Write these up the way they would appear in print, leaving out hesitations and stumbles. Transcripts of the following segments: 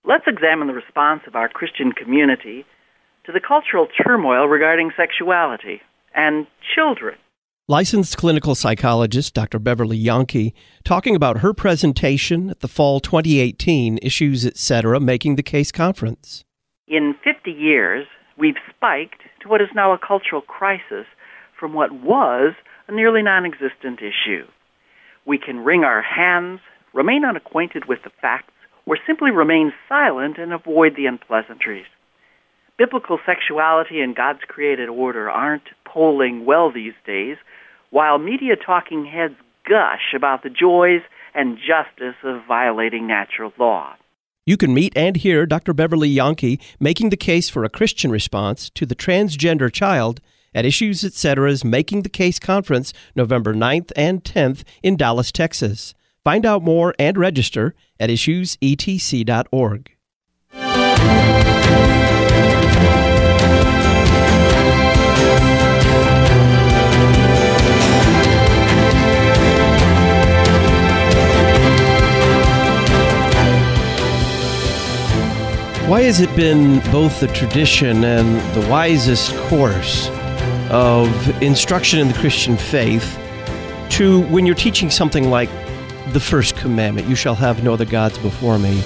Let's examine the response of our Christian community to the cultural turmoil regarding sexuality and children. Licensed clinical psychologist Dr. Beverly Yonke talking about her presentation at the Fall 2018 Issues Etc. Making the Case Conference. In 50 years, we've spiked to what is now a cultural crisis from what was a nearly non-existent issue. We can wring our hands, remain unacquainted with the facts, or simply remain silent and avoid the unpleasantries. Biblical sexuality and God's created order aren't polling well these days, while media talking heads gush about the joys and justice of violating natural law. You can meet and hear Dr. Beverly Yonke making the case for a Christian response to the transgender child at Issues Etc.'s Making the Case Conference, November 9th and 10th in Dallas, Texas. Find out more and register at issuesetc.org. Why has it been both the tradition and the wisest course of instruction in the Christian faith to, when you're teaching something like the first commandment, you shall have no other gods before me,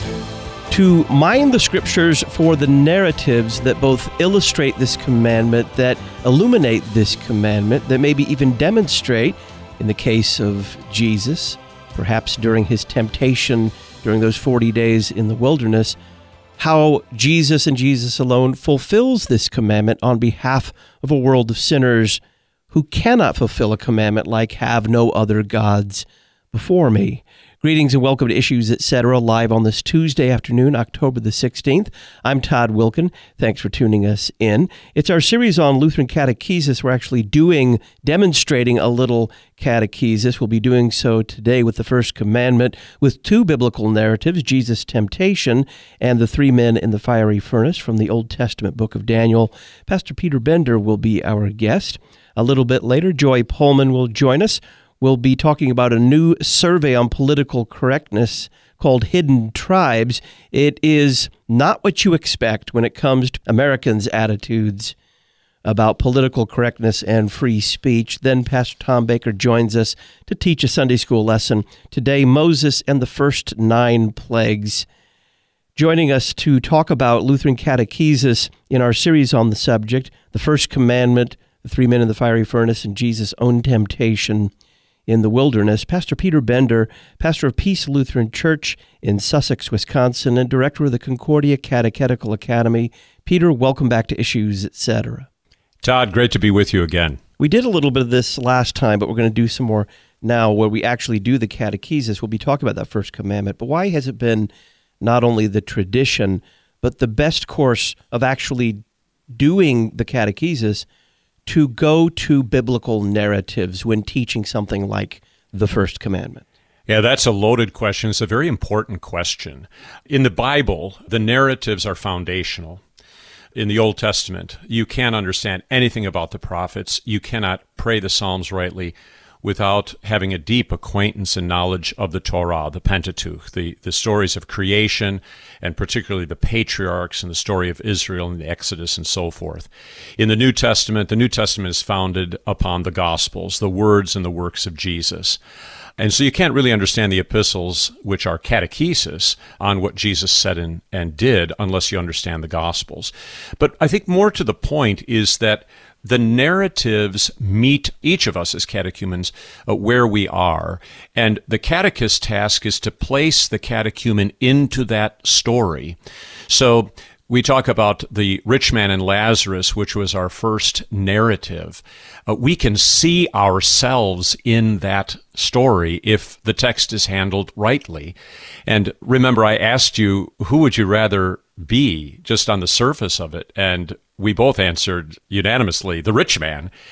to mine the scriptures for the narratives that both illustrate this commandment, that illuminate this commandment, that maybe even demonstrate, in the case of Jesus, perhaps during his temptation during those 40 days in the wilderness, how Jesus and Jesus alone fulfills this commandment on behalf of a world of sinners who cannot fulfill a commandment like have no other gods before me. Greetings and welcome to Issues Etc. live on this Tuesday afternoon, October the 16th. I'm Todd Wilkin. Thanks for tuning us in. It's our series on Lutheran catechesis. We're actually demonstrating a little catechesis. We'll be doing so today with the first commandment with two biblical narratives, Jesus' temptation and the three men in the fiery furnace from the Old Testament book of Daniel. Pastor Peter Bender will be our guest. A little bit later, Joy Pullman will join us. We'll be talking about a new survey on political correctness called Hidden Tribes. It is not what you expect when it comes to Americans' attitudes about political correctness and free speech. Then Pastor Tom Baker joins us to teach a Sunday school lesson. Today, Moses and the first 9 plagues. Joining us to talk about Lutheran catechesis in our series on the subject, the first commandment, the three men in the fiery furnace, and Jesus' own temptation in the wilderness, Pastor Peter Bender, pastor of Peace Lutheran Church in Sussex, Wisconsin, and director of the Concordia Catechetical Academy. Peter, welcome back to Issues Etc. Todd, great to be with you again. We did a little bit of this last time, but we're going to do some more now where we actually do the catechesis. We'll be talking about that first commandment. But why has it been not only the tradition, but the best course of actually doing the catechesis to go to biblical narratives when teaching something like the first commandment? Yeah, that's a loaded question. It's a very important question. In the Bible, the narratives are foundational. In the Old Testament, you can't understand anything about the prophets. You cannot pray the Psalms rightly without having a deep acquaintance and knowledge of the Torah, the Pentateuch, the stories of creation, and particularly the patriarchs and the story of Israel and the Exodus and so forth. In the New Testament is founded upon the Gospels, the words and the works of Jesus. And so you can't really understand the epistles, which are catechesis, on what Jesus said and did unless you understand the Gospels. But I think more to the point is that the narratives meet each of us as catechumens where we are, and the catechist's task is to place the catechumen into that story. So we talk about the rich man and Lazarus, which was our first narrative. We can see ourselves in that story if the text is handled rightly. And remember, I asked you, who would you rather be, just on the surface of it? And we both answered unanimously, the rich man.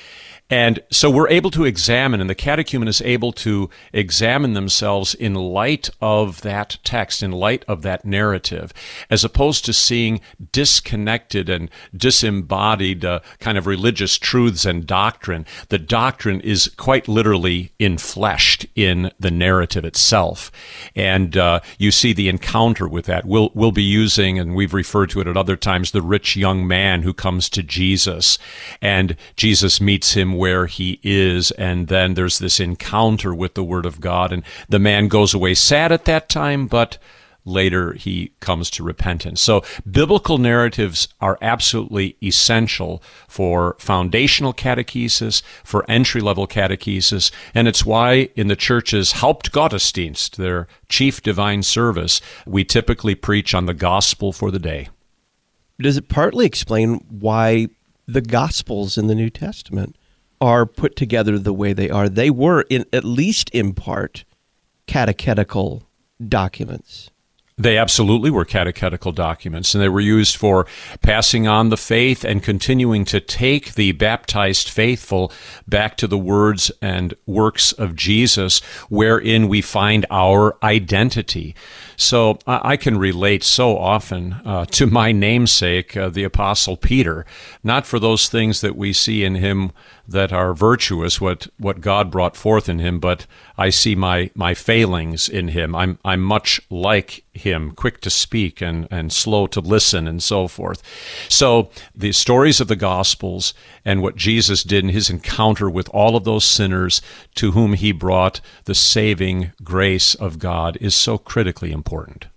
And so we're able to examine, and the catechumen is able to examine themselves in light of that text, in light of that narrative, as opposed to seeing disconnected and disembodied kind of religious truths and doctrine. The doctrine is quite literally enfleshed in the narrative itself. And you see the encounter with that. We'll be using, and we've referred to it at other times, the rich young man who comes to Jesus, and Jesus meets him where he is, and then there's this encounter with the Word of God, and the man goes away sad at that time, but later he comes to repentance. So biblical narratives are absolutely essential for foundational catechesis, for entry-level catechesis, and it's why in the church's Hauptgottesdienst, their chief divine service, we typically preach on the gospel for the day. Does it partly explain why the Gospels in the New Testament are put together the way they are? They were, at least in part, catechetical documents. They absolutely were catechetical documents, and they were used for passing on the faith and continuing to take the baptized faithful back to the words and works of Jesus, wherein we find our identity. So I can relate so often to my namesake, the Apostle Peter, not for those things that we see in him that are virtuous, what God brought forth in him, but I see my failings in him. I'm much like him, quick to speak and slow to listen and so forth. So the stories of the Gospels and what Jesus did in his encounter with all of those sinners to whom he brought the saving grace of God is so critically important.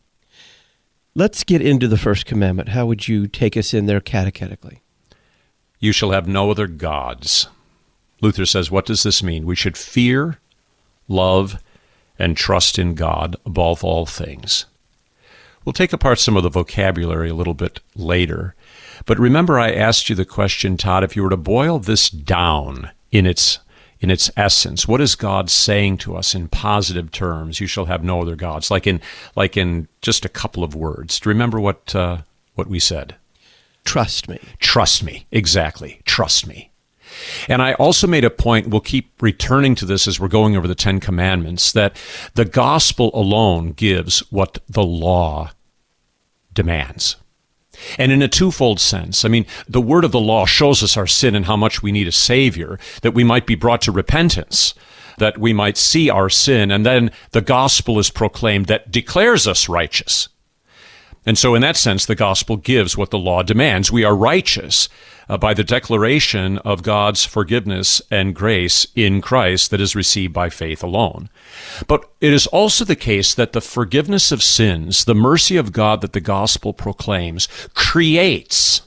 Let's get into the first commandment. How would you take us in there catechetically? You shall have no other gods. Luther says, what does this mean? We should fear, love, and trust in God above all things. We'll take apart some of the vocabulary a little bit later. But remember I asked you the question, Todd, if you were to boil this down in its essence, what is God saying to us in positive terms? You shall have no other gods, like in just a couple of words. Do you remember what we said? Trust me. Trust me. Exactly. Trust me. And I also made a point, we'll keep returning to this as we're going over the Ten Commandments, that the gospel alone gives what the law demands. And in a twofold sense, I mean, the word of the law shows us our sin and how much we need a Savior, that we might be brought to repentance, that we might see our sin, and then the gospel is proclaimed that declares us righteous. And so in that sense, the gospel gives what the law demands. We are righteous by the declaration of God's forgiveness and grace in Christ that is received by faith alone. But it is also the case that the forgiveness of sins, the mercy of God that the gospel proclaims, creates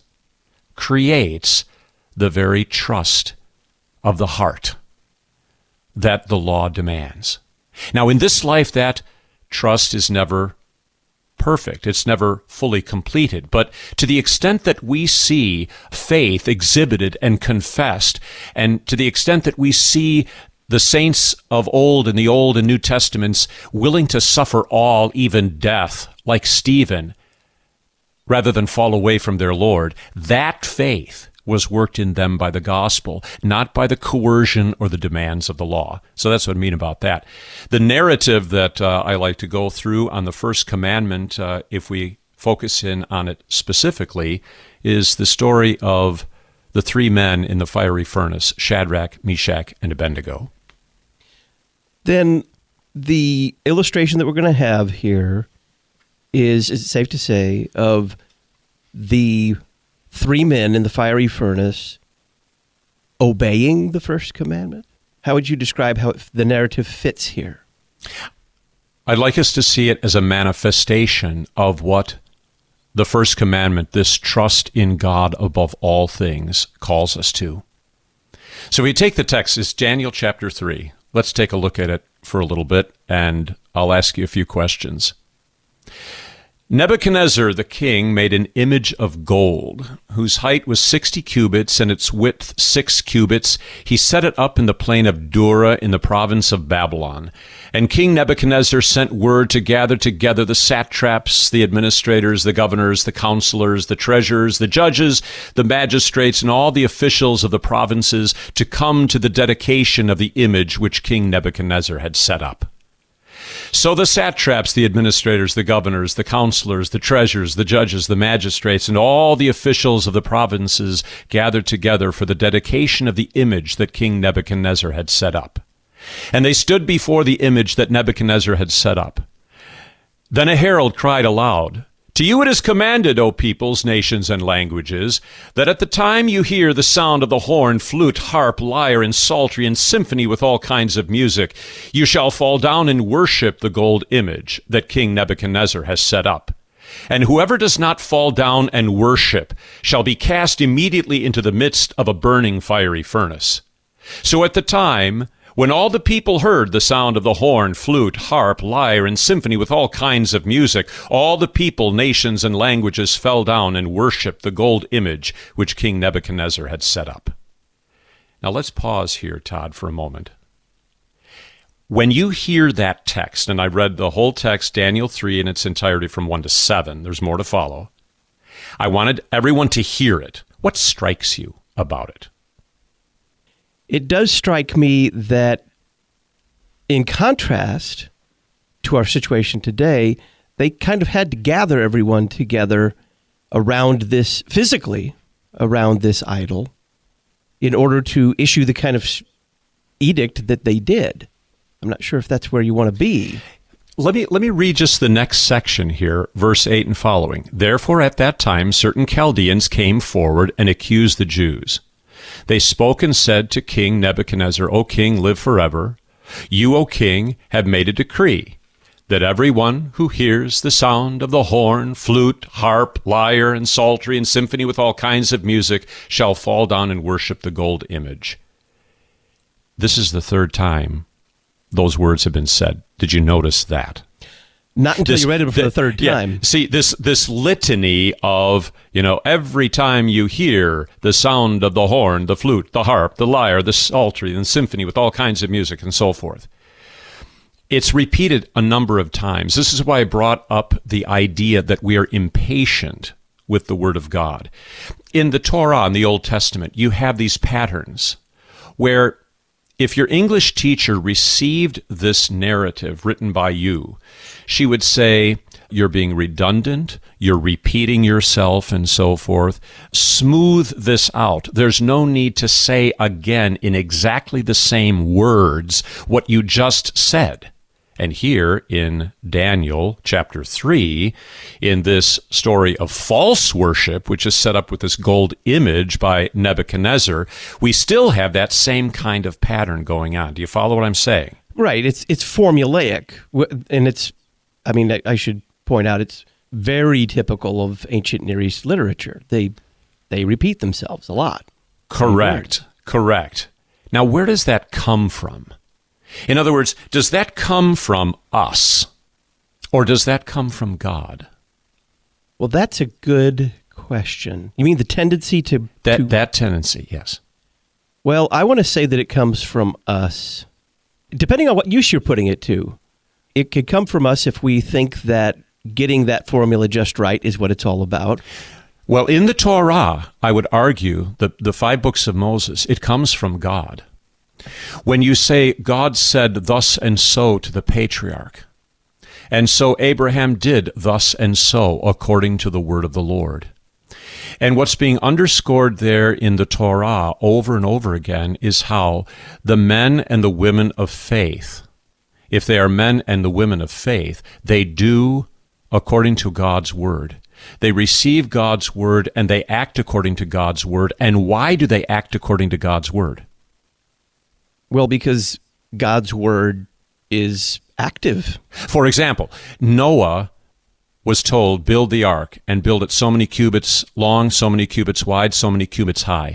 the very trust of the heart that the law demands. Now, in this life, that trust is never perfect. It's never fully completed. But to the extent that we see faith exhibited and confessed, and to the extent that we see the saints of old in the Old and New Testaments willing to suffer all, even death, like Stephen, rather than fall away from their Lord, that faith was worked in them by the gospel, not by the coercion or the demands of the law. So that's what I mean about that. The narrative that I like to go through on the first commandment, if we focus in on it specifically, is the story of the three men in the fiery furnace, Shadrach, Meshach, and Abednego. Then the illustration that we're going to have here is it safe to say, of the three men in the fiery furnace obeying the first commandment? How would you describe how the narrative fits here? I'd like us to see it as a manifestation of what the first commandment, this trust in God above all things, calls us to. So we take the text, it's Daniel chapter 3. Let's take a look at it for a little bit, and I'll ask you a few questions. Nebuchadnezzar the king made an image of gold, whose height was 60 cubits and its width 6 cubits. He set it up in the plain of Dura in the province of Babylon. And King Nebuchadnezzar sent word to gather together the satraps, the administrators, the governors, the counselors, the treasurers, the judges, the magistrates, and all the officials of the provinces to come to the dedication of the image which King Nebuchadnezzar had set up. So the satraps, the administrators, the governors, the counselors, the treasurers, the judges, the magistrates, and all the officials of the provinces gathered together for the dedication of the image that King Nebuchadnezzar had set up. And they stood before the image that Nebuchadnezzar had set up. Then a herald cried aloud, "To you it is commanded, O peoples, nations, and languages, that at the time you hear the sound of the horn, flute, harp, lyre, and psaltery, and symphony with all kinds of music, you shall fall down and worship the gold image that King Nebuchadnezzar has set up. And whoever does not fall down and worship shall be cast immediately into the midst of a burning fiery furnace." So at the time when all the people heard the sound of the horn, flute, harp, lyre, and symphony with all kinds of music, all the people, nations, and languages fell down and worshipped the gold image which King Nebuchadnezzar had set up. Now let's pause here, Todd, for a moment. When you hear that text, and I read the whole text, Daniel 3 in its entirety from 1 to 7, there's more to follow. I wanted everyone to hear it. What strikes you about it? It does strike me that, in contrast to our situation today, they kind of had to gather everyone together around this, physically, around this idol, in order to issue the kind of edict that they did. I'm not sure if that's where you want to be. Let me read just the next section here, verse 8 and following. "Therefore at that time certain Chaldeans came forward and accused the Jews. They spoke and said to King Nebuchadnezzar, O king, live forever. You, O king, have made a decree that everyone who hears the sound of the horn, flute, harp, lyre, and psaltery, and symphony with all kinds of music shall fall down and worship the gold image." This is the third time those words have been said. Did you notice that? Not until you read it for the third time. Yeah. See, this litany of, every time you hear the sound of the horn, the flute, the harp, the lyre, the psaltery, and symphony with all kinds of music and so forth. It's repeated a number of times. This is why I brought up the idea that we are impatient with the Word of God. In the Torah, in the Old Testament, you have these patterns where if your English teacher received this narrative written by you, she would say, you're being redundant, you're repeating yourself, and so forth. Smooth this out. There's no need to say again in exactly the same words what you just said. And here in Daniel chapter 3, in this story of false worship, which is set up with this gold image by Nebuchadnezzar, we still have that same kind of pattern going on. Do you follow what I'm saying? Right. It's formulaic. And I should point out, it's very typical of ancient Near East literature. They repeat themselves a lot. Correct. Now, where does that come from? In other words, does that come from us, or does that come from God? Well, that's a good question. You mean the tendency to... That tendency, yes. Well, I want to say that it comes from us. Depending on what use you're putting it to, it could come from us if we think that getting that formula just right is what it's all about. Well, in the Torah, I would argue that the 5 books of Moses, it comes from God. When you say God said thus and so to the patriarch, and so Abraham did thus and so according to the word of the Lord. And what's being underscored there in the Torah over and over again is how the men and the women of faith, if they are men and the women of faith, they do according to God's word. They receive God's word and they act according to God's word. And why do they act according to God's word? Well, because God's word is active. For example, Noah was told, build the ark, and build it so many cubits long, so many cubits wide, so many cubits high.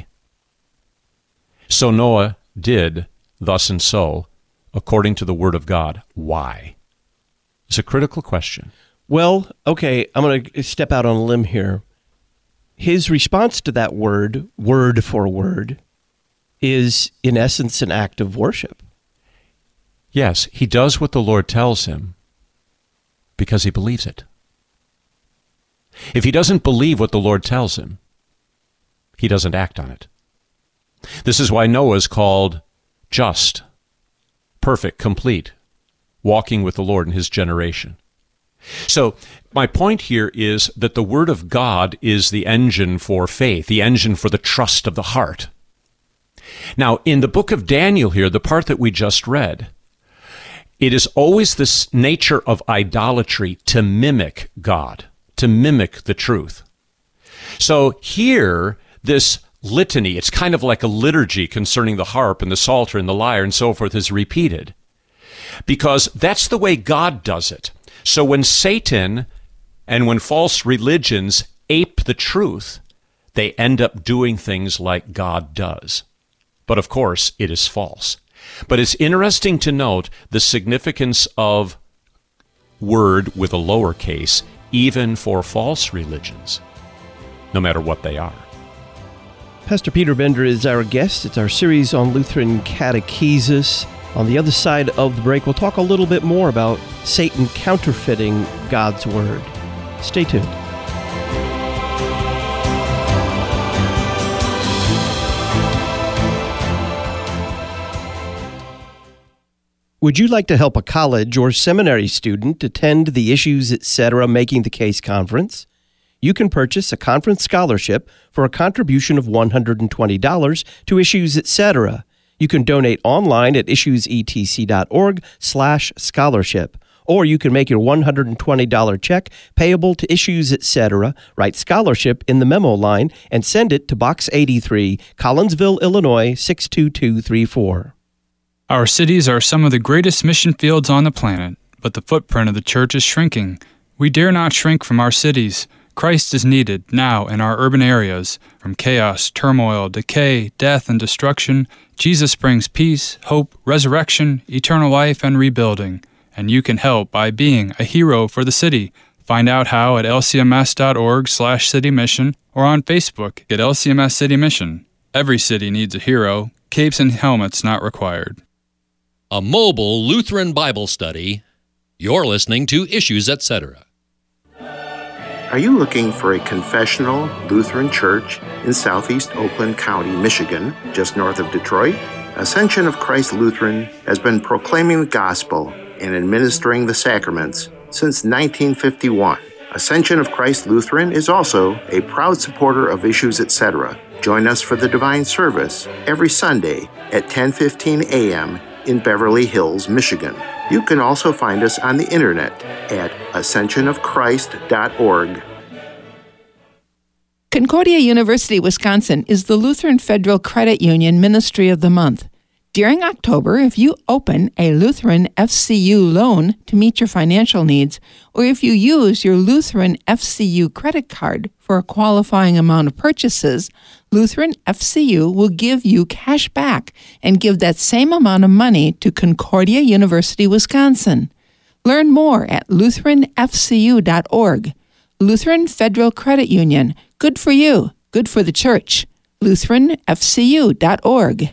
So Noah did thus and so, according to the word of God. Why? It's a critical question. Well, okay, I'm going to step out on a limb here. His response to that word for word, is in essence an act of worship. Yes, he does what the Lord tells him because he believes it. If he doesn't believe what the Lord tells him, he doesn't act on it. This is why Noah is called just, perfect, complete, walking with the Lord in his generation. So my point here is that the Word of God is the engine for faith, the engine for the trust of the heart. Now, in the book of Daniel here, the part that we just read, it is always this nature of idolatry to mimic God, to mimic the truth. So here, this litany, it's kind of like a liturgy concerning the harp and the psalter and the lyre and so forth, is repeated. Because that's the way God does it. So when Satan and when false religions ape the truth, they end up doing things like God does. But of course, it is false. But it's interesting to note the significance of word with a lowercase, even for false religions, no matter what they are. Pastor Peter Bender is our guest. It's our series on Lutheran catechesis. On the other side of the break, we'll talk a little bit more about Satan counterfeiting God's Word. Stay tuned. Would you like to help a college or seminary student attend the Issues Etc. Making the Case conference? You can purchase a conference scholarship for a contribution of $120 to Issues Etc. You can donate online at issuesetc.org/scholarship. Or you can make your $120 check payable to Issues Etc., write scholarship in the memo line, and send it to Box 83, Collinsville, Illinois, 62234. Our cities are some of the greatest mission fields on the planet, but the footprint of the church is shrinking. We dare not shrink from our cities. Christ is needed now in our urban areas. From chaos, turmoil, decay, death, and destruction, Jesus brings peace, hope, resurrection, eternal life, and rebuilding. And you can help by being a hero for the city. Find out how at lcms.org/citymission or on Facebook at LCMS City Mission. Every city needs a hero. Capes and helmets not required. A mobile Lutheran Bible study. You're listening to Issues Etc. Are you looking for a confessional Lutheran church in southeast Oakland County, Michigan, just north of Detroit? Ascension of Christ Lutheran has been proclaiming the gospel and administering the sacraments since 1951. Ascension of Christ Lutheran is also a proud supporter of Issues Etc. Join us for the Divine Service every Sunday at 10:15 a.m. in Beverly Hills, Michigan. You can also find us on the internet at ascensionofchrist.org. Concordia University, Wisconsin is the Lutheran Federal Credit Union Ministry of the Month. During October, if you open a Lutheran FCU loan to meet your financial needs, or if you use your Lutheran FCU credit card for a qualifying amount of purchases, Lutheran FCU will give you cash back and give that same amount of money to Concordia University, Wisconsin. Learn more at lutheranfcu.org. Lutheran Federal Credit Union. Good for you. Good for the church. lutheranfcu.org.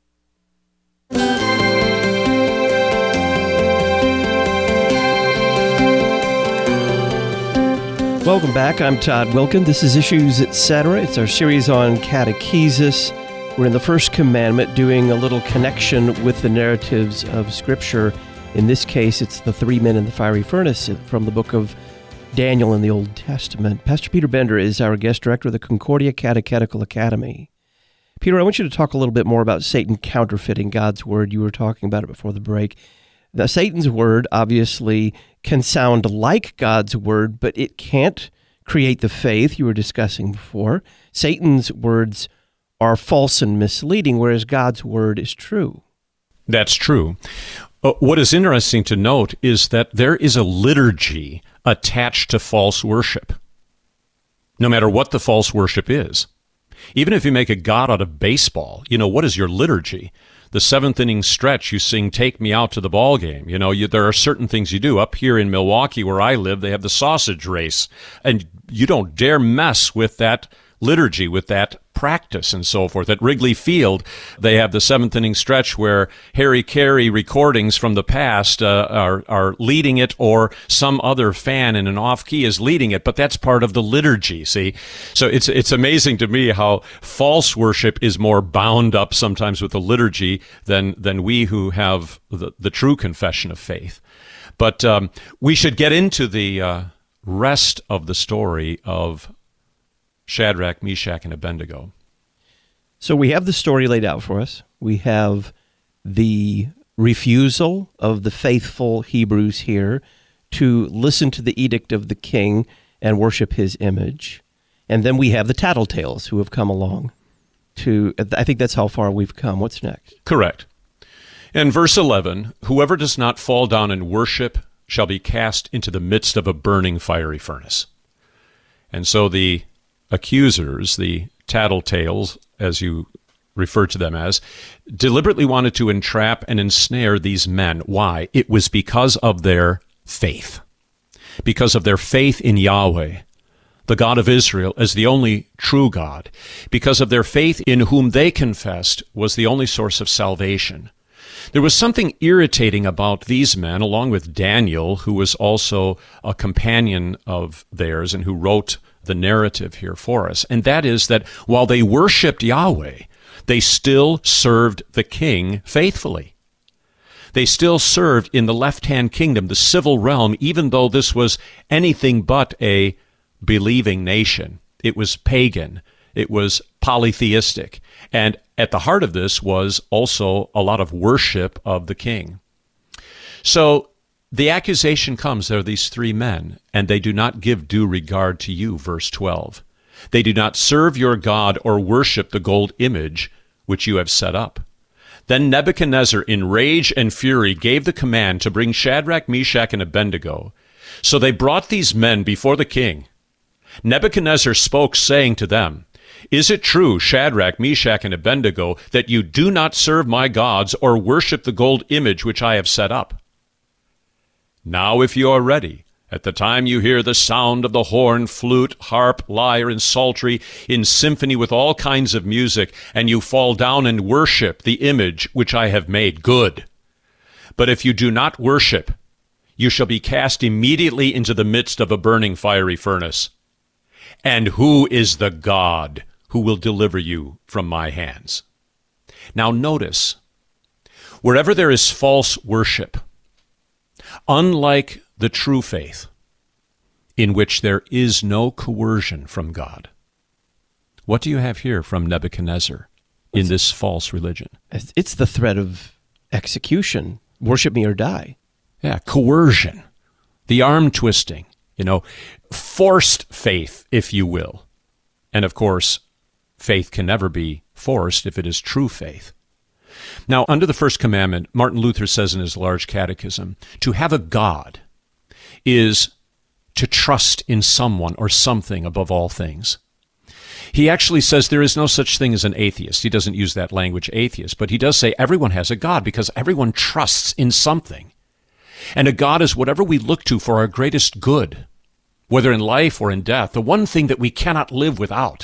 Welcome back. I'm Todd Wilkin. This is Issues Etc. It's our series on catechesis. We're in the first commandment doing a little connection with the narratives of Scripture. In this case, it's the three men in the fiery furnace from the book of Daniel in the Old Testament. Pastor Peter Bender is our guest director of the Concordia Catechetical Academy. Peter, I want you to talk a little bit more about Satan counterfeiting God's Word. You were talking about it before the break. Now, Satan's Word obviously can sound like God's Word, but it can't create the faith you were discussing before. Satan's words are false and misleading, whereas God's Word is true. That's true. What is interesting to note is that there is a liturgy attached to false worship, no matter what the false worship is. Even if you make a god out of baseball, what is your liturgy? the seventh inning stretch, you sing "Take Me Out to the Ball Game." There are certain things you do. Up here in Milwaukee, where I live, they have the sausage race, and you don't dare mess with that liturgy, with that practice and so forth. At Wrigley Field, they have the seventh inning stretch where Harry Carey recordings from the past are leading it, or some other fan in an off key is leading it, but that's part of the liturgy, see? So it's amazing to me how false worship is more bound up sometimes with the liturgy than we who have the true confession of faith. But we should get into the rest of the story of Shadrach, Meshach, and Abednego. So we have the story laid out for us. We have the refusal of the faithful Hebrews here to listen to the edict of the king and worship his image. And then we have the tattletales who have come along to, I think that's how far we've come. What's next? Correct. In verse 11, whoever does not fall down and worship shall be cast into the midst of a burning fiery furnace. And so the accusers, the tattletales, as you refer to them as, deliberately wanted to entrap and ensnare these men. Why? It was because of their faith. Because of their faith in Yahweh, the God of Israel, as the only true God. Because of their faith in whom they confessed was the only source of salvation. There was something irritating about these men, along with Daniel, who was also a companion of theirs and who wrote the narrative here for us, and that is that while they worshipped Yahweh, they still served the king faithfully. They still served in the left-hand kingdom, the civil realm, even though this was anything but a believing nation. It was pagan. It was polytheistic. And at the heart of this was also a lot of worship of the king. So the accusation comes, there are these three men, and they do not give due regard to you, verse 12. They do not serve your God or worship the gold image which you have set up. Then Nebuchadnezzar, in rage and fury, gave the command to bring Shadrach, Meshach, and Abednego. So they brought these men before the king. Nebuchadnezzar spoke, saying to them, "Is it true, Shadrach, Meshach, and Abednego, that you do not serve my gods or worship the gold image which I have set up? Now if you are ready, at the time you hear the sound of the horn, flute, harp, lyre, and psaltery, in symphony with all kinds of music, and you fall down and worship the image which I have made, good. But if you do not worship, you shall be cast immediately into the midst of a burning fiery furnace. And who is the God who will deliver you from my hands?" Now notice, wherever there is false worship, unlike the true faith, in which there is no coercion from God, what do you have here from Nebuchadnezzar in this false religion? It's the threat of execution. Worship me or die. Yeah, coercion, the arm twisting, forced faith, if you will. And of course, faith can never be forced if it is true faith. Now, under the first commandment, Martin Luther says in his large catechism, to have a God is to trust in someone or something above all things. He actually says there is no such thing as an atheist. He doesn't use that language, atheist, but he does say everyone has a God because everyone trusts in something. And a God is whatever we look to for our greatest good, whether in life or in death, the one thing that we cannot live without.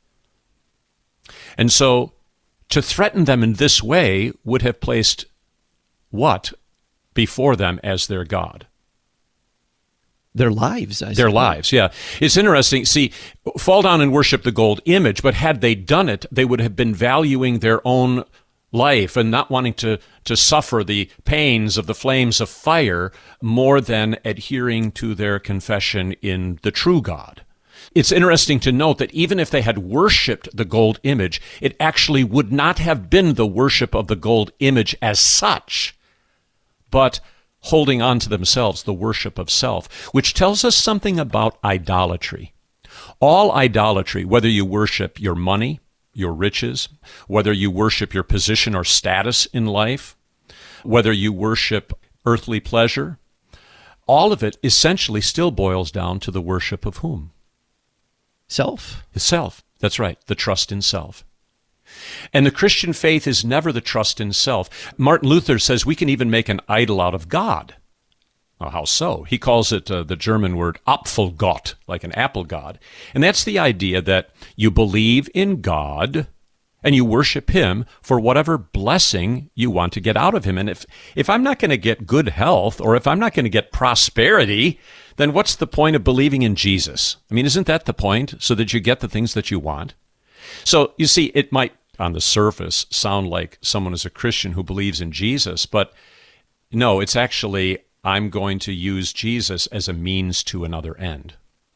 And so, to threaten them in this way would have placed what before them as their God? Their lives, Their lives, yeah. It's interesting. See, fall down and worship the gold image, but had they done it, they would have been valuing their own life and not wanting to suffer the pains of the flames of fire more than adhering to their confession in the true God. It's interesting to note that even if they had worshipped the gold image, it actually would not have been the worship of the gold image as such, but holding on to themselves the worship of self, which tells us something about idolatry. All idolatry, whether you worship your money, your riches, whether you worship your position or status in life, whether you worship earthly pleasure, all of it essentially still boils down to the worship of whom? Self. The self. That's right, the trust in self. And the Christian faith is never the trust in self. Martin Luther says we can even make an idol out of God. Well, how so? He calls it the German word Apfelgott, like an apple god. And that's the idea that you believe in God and you worship him for whatever blessing you want to get out of him. And if I'm not going to get good health, or if I'm not going to get prosperity, then what's the point of believing in Jesus? I mean, isn't that the point? So that you get the things that you want? So you see, it might, on the surface, sound like someone is a Christian who believes in Jesus, but no, it's actually, I'm going to use Jesus as a means to another end.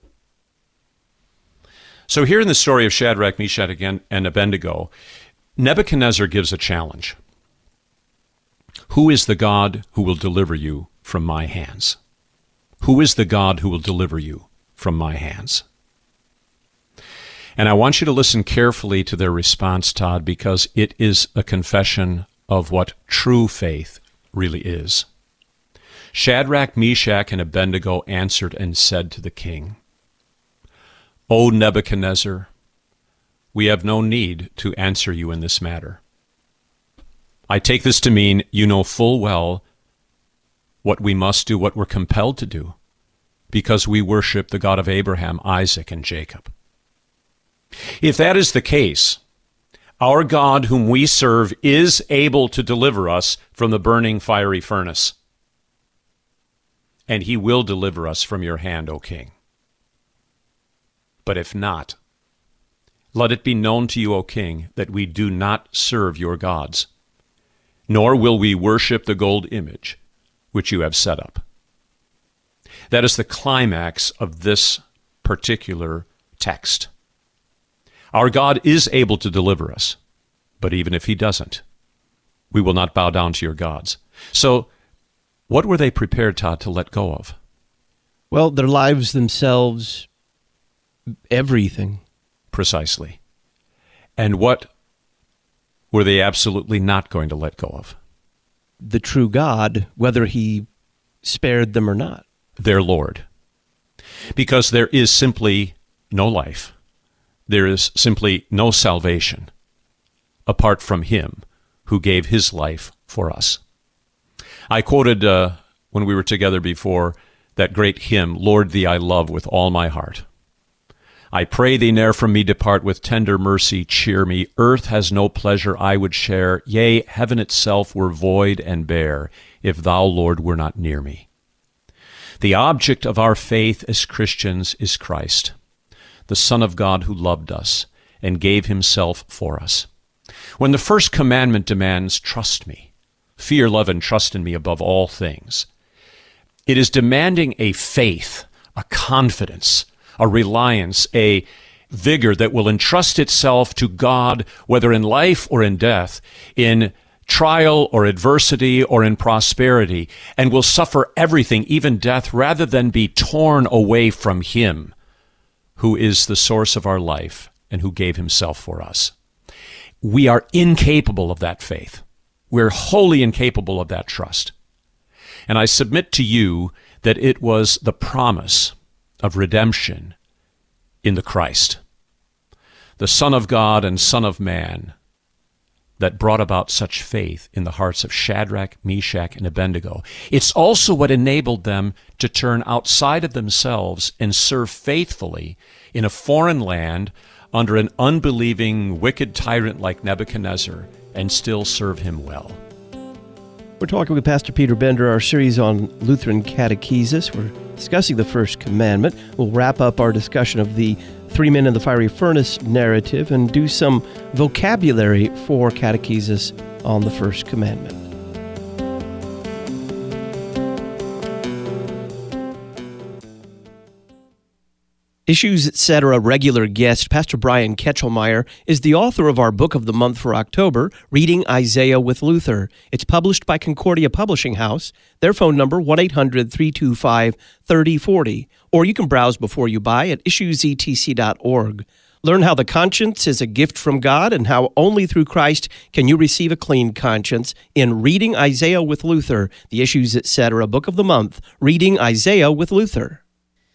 So here in the story of Shadrach, Meshach, and Abednego, Nebuchadnezzar gives a challenge. Who is the God who will deliver you from my hands? Who is the God who will deliver you from my hands? And I want you to listen carefully to their response, Todd, because it is a confession of what true faith really is. Shadrach, Meshach, and Abednego answered and said to the king, O Nebuchadnezzar, we have no need to answer you in this matter. I take this to mean you know full well what we must do, what we're compelled to do, because we worship the God of Abraham, Isaac, and Jacob. If that is the case, our God whom we serve is able to deliver us from the burning fiery furnace, and he will deliver us from your hand, O king. But if not, let it be known to you, O king, that we do not serve your gods, nor will we worship the gold image which you have set up. That is the climax of this particular text. Our God is able to deliver us, but even if he doesn't, we will not bow down to your gods. So, what were they prepared, Todd, to let go of? Well, their lives themselves, everything. Precisely. And what were they absolutely not going to let go of? The true God, whether he spared them or not. Their Lord. Because there is simply no life. There is simply no salvation apart from him who gave his life for us. I quoted, when we were together before, that great hymn, Lord, thee I love with all my heart. I pray thee ne'er from me depart, with tender mercy cheer me. Earth has no pleasure I would share, yea, heaven itself were void and bare, if thou, Lord, were not near me. The object of our faith as Christians is Christ, the Son of God who loved us and gave himself for us. When the first commandment demands, trust me, fear, love, and trust in me above all things, it is demanding a faith, a confidence, a reliance, a vigor that will entrust itself to God, whether in life or in death, in trial or adversity or in prosperity, and will suffer everything, even death, rather than be torn away from him who is the source of our life and who gave himself for us. We are incapable of that faith. We're wholly incapable of that trust. And I submit to you that it was the promise of redemption in the Christ, the Son of God and Son of Man, that brought about such faith in the hearts of Shadrach, Meshach, and Abednego. It's also what enabled them to turn outside of themselves and serve faithfully in a foreign land under an unbelieving, wicked tyrant like Nebuchadnezzar and still serve him well. We're talking with Pastor Peter Bender, our series on Lutheran catechesis. We're discussing the First Commandment. We'll wrap up our discussion of the 3 men in the fiery furnace narrative and do some vocabulary for catechesis on the First Commandment. Issues, Etc. regular guest, Pastor Brian Ketchelmeyer, is the author of our book of the month for October, Reading Isaiah with Luther. It's published by Concordia Publishing House. Their phone number, 1-800-325-3040. Or you can browse before you buy at issuesetc.org. Learn how the conscience is a gift from God and how only through Christ can you receive a clean conscience in Reading Isaiah with Luther, the Issues, Etc. book of the month, Reading Isaiah with Luther.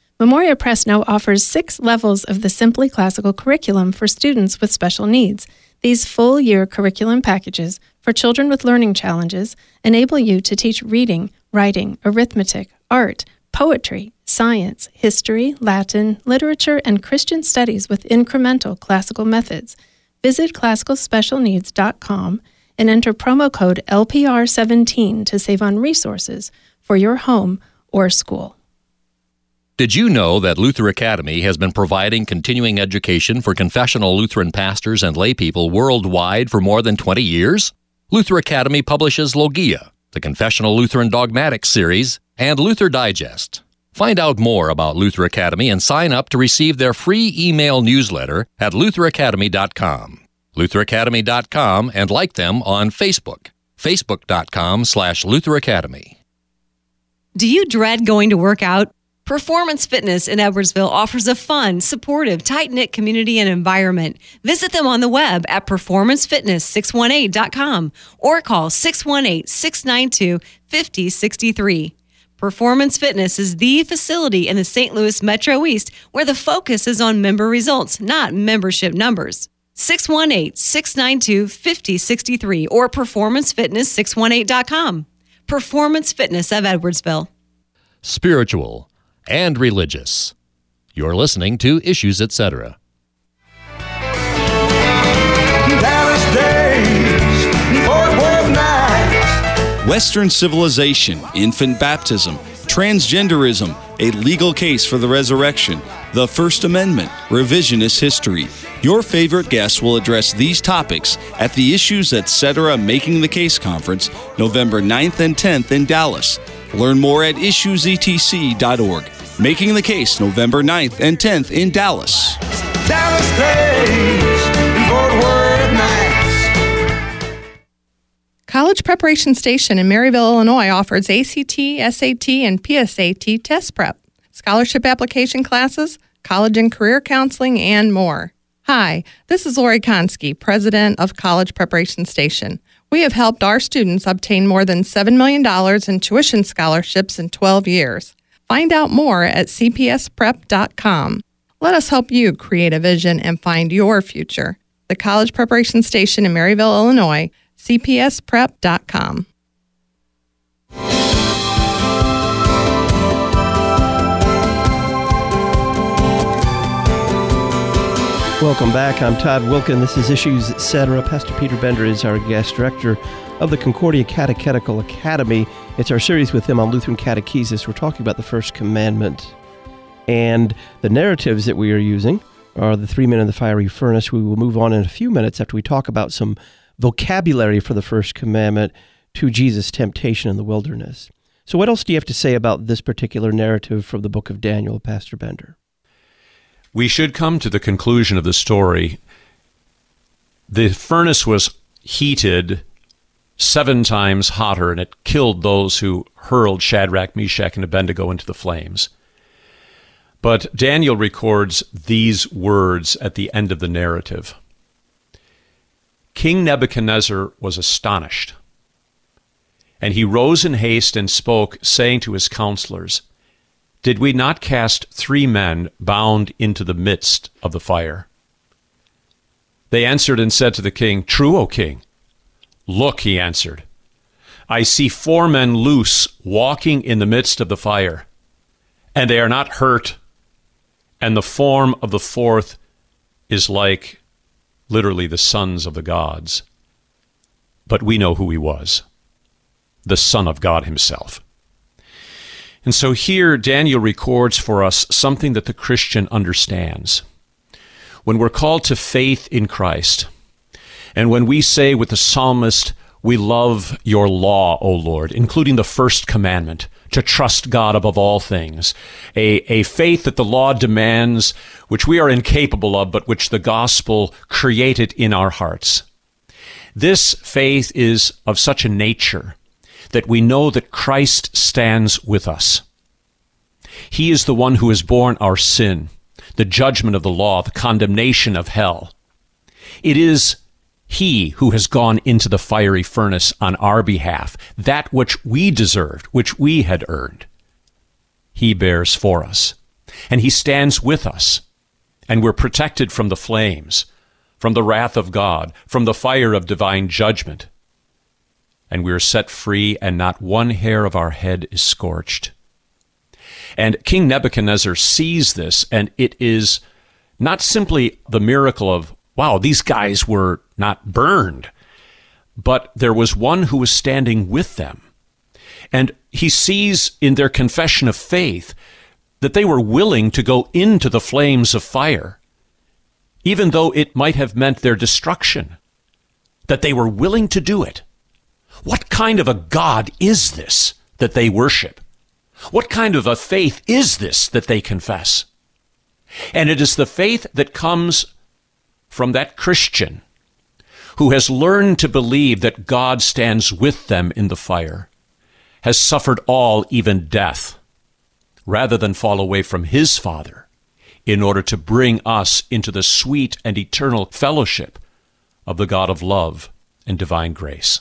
Memoria Press now offers 6 levels of the Simply Classical curriculum for students with special needs. These full-year curriculum packages for children with learning challenges enable you to teach reading, writing, arithmetic, art, poetry, science, history, Latin, literature, and Christian studies with incremental classical methods. Visit classicalspecialneeds.com and enter promo code LPR17 to save on resources for your home or school. Did you know that Luther Academy has been providing continuing education for confessional Lutheran pastors and laypeople worldwide for more than 20 years? Luther Academy publishes Logia, the Confessional Lutheran Dogmatics series, and Luther Digest. Find out more about Luther Academy and sign up to receive their free email newsletter at lutheracademy.com. lutheracademy.com, and like them on Facebook, facebook.com/Luther Academy. Do you dread going to work out? Performance Fitness in Edwardsville offers a fun, supportive, tight-knit community and environment. Visit them on the web at performancefitness618.com or call 618-692-5063. Performance Fitness is the facility in the St. Louis Metro East where the focus is on member results, not membership numbers. 618-692-5063 or performancefitness618.com. Performance Fitness of Edwardsville. Spiritual and religious. You're listening to Issues, Etc. Dallas days, Fort Worth nights. Western civilization, infant baptism, transgenderism, a legal case for the resurrection, the First Amendment, revisionist history. Your favorite guests will address these topics at the Issues, Etc. Making the Case Conference, November 9th and 10th in Dallas. Learn more at issuesetc.org. Making the Case, November 9th and 10th in Dallas. Dallas days, Fort Worth nights. College Preparation Station in Maryville, Illinois offers ACT, SAT, and PSAT test prep, scholarship application classes, college and career counseling, and more. Hi, this is Lori Konski, president of College Preparation Station. We have helped our students obtain more than $7 million in tuition scholarships in 12 years. Find out more at cpsprep.com. Let us help you create a vision and find your future. The College Preparation Station in Maryville, Illinois, cpsprep.com. Welcome back. I'm Todd Wilkin. This is Issues, Etc. Pastor Peter Bender is our guest director of the Concordia Catechetical Academy. It's our series with him on Lutheran catechesis. We're talking about the First Commandment. And the narratives that we are using are the 3 men in the fiery furnace. We will move on in a few minutes after we talk about some vocabulary for the First Commandment to Jesus' temptation in the wilderness. So what else do you have to say about this particular narrative from the book of Daniel, Pastor Bender? We should come to the conclusion of the story. The furnace was heated 7 times hotter, and it killed those who hurled Shadrach, Meshach, and Abednego into the flames. But Daniel records these words at the end of the narrative. King Nebuchadnezzar was astonished, and he rose in haste and spoke, saying to his counselors, "Did we not cast 3 men bound into the midst of the fire?" They answered and said to the king, "True, O king." "Look," he answered, "I see 4 men loose walking in the midst of the fire, and they are not hurt, and the form of the 4th is like literally the sons of the gods. But we know who he was, the Son of God himself." And so here Daniel records for us something that the Christian understands. When we're called to faith in Christ, and when we say with the psalmist, "We love your law, O Lord," including the first commandment, to trust God above all things, a faith that the law demands, which we are incapable of, but which the gospel created in our hearts. This faith is of such a nature that we know that Christ stands with us. He is the one who has borne our sin, the judgment of the law, the condemnation of hell. It is he who has gone into the fiery furnace on our behalf, that which we deserved, which we had earned. He bears for us, and he stands with us, and we're protected from the flames, from the wrath of God, from the fire of divine judgment. And we are set free, and not one hair of our head is scorched. And King Nebuchadnezzar sees this, and it is not simply the miracle of, wow, these guys were not burned, but there was one who was standing with them. And he sees in their confession of faith that they were willing to go into the flames of fire, even though it might have meant their destruction, that they were willing to do it. What kind of a God is this that they worship? What kind of a faith is this that they confess? And it is the faith that comes from that Christian who has learned to believe that God stands with them in the fire, has suffered all, even death, rather than fall away from his Father in order to bring us into the sweet and eternal fellowship of the God of love and divine grace.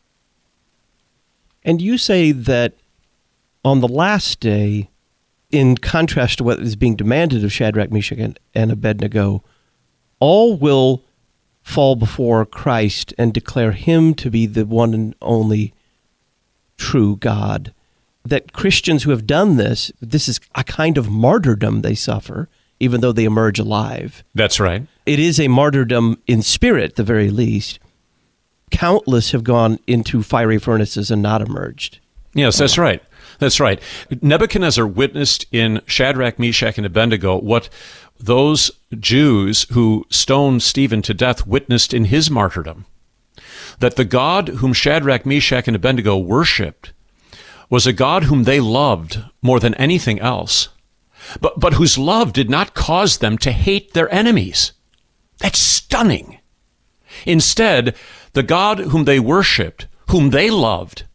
And you say that on the last day, in contrast to what is being demanded of Shadrach, Meshach, and Abednego, all will fall before Christ and declare him to be the one and only true God. That Christians who have done this is a kind of martyrdom they suffer, even though they emerge alive. That's right. It is a martyrdom in spirit, at the very least. Countless have gone into fiery furnaces and not emerged. Yes, that's right. That's right. Nebuchadnezzar witnessed in Shadrach, Meshach, and Abednego what those Jews who stoned Stephen to death witnessed in his martyrdom. That the God whom Shadrach, Meshach, and Abednego worshipped was a God whom they loved more than anything else, but whose love did not cause them to hate their enemies. That's stunning. Instead, the God whom they worshipped, whom they loved,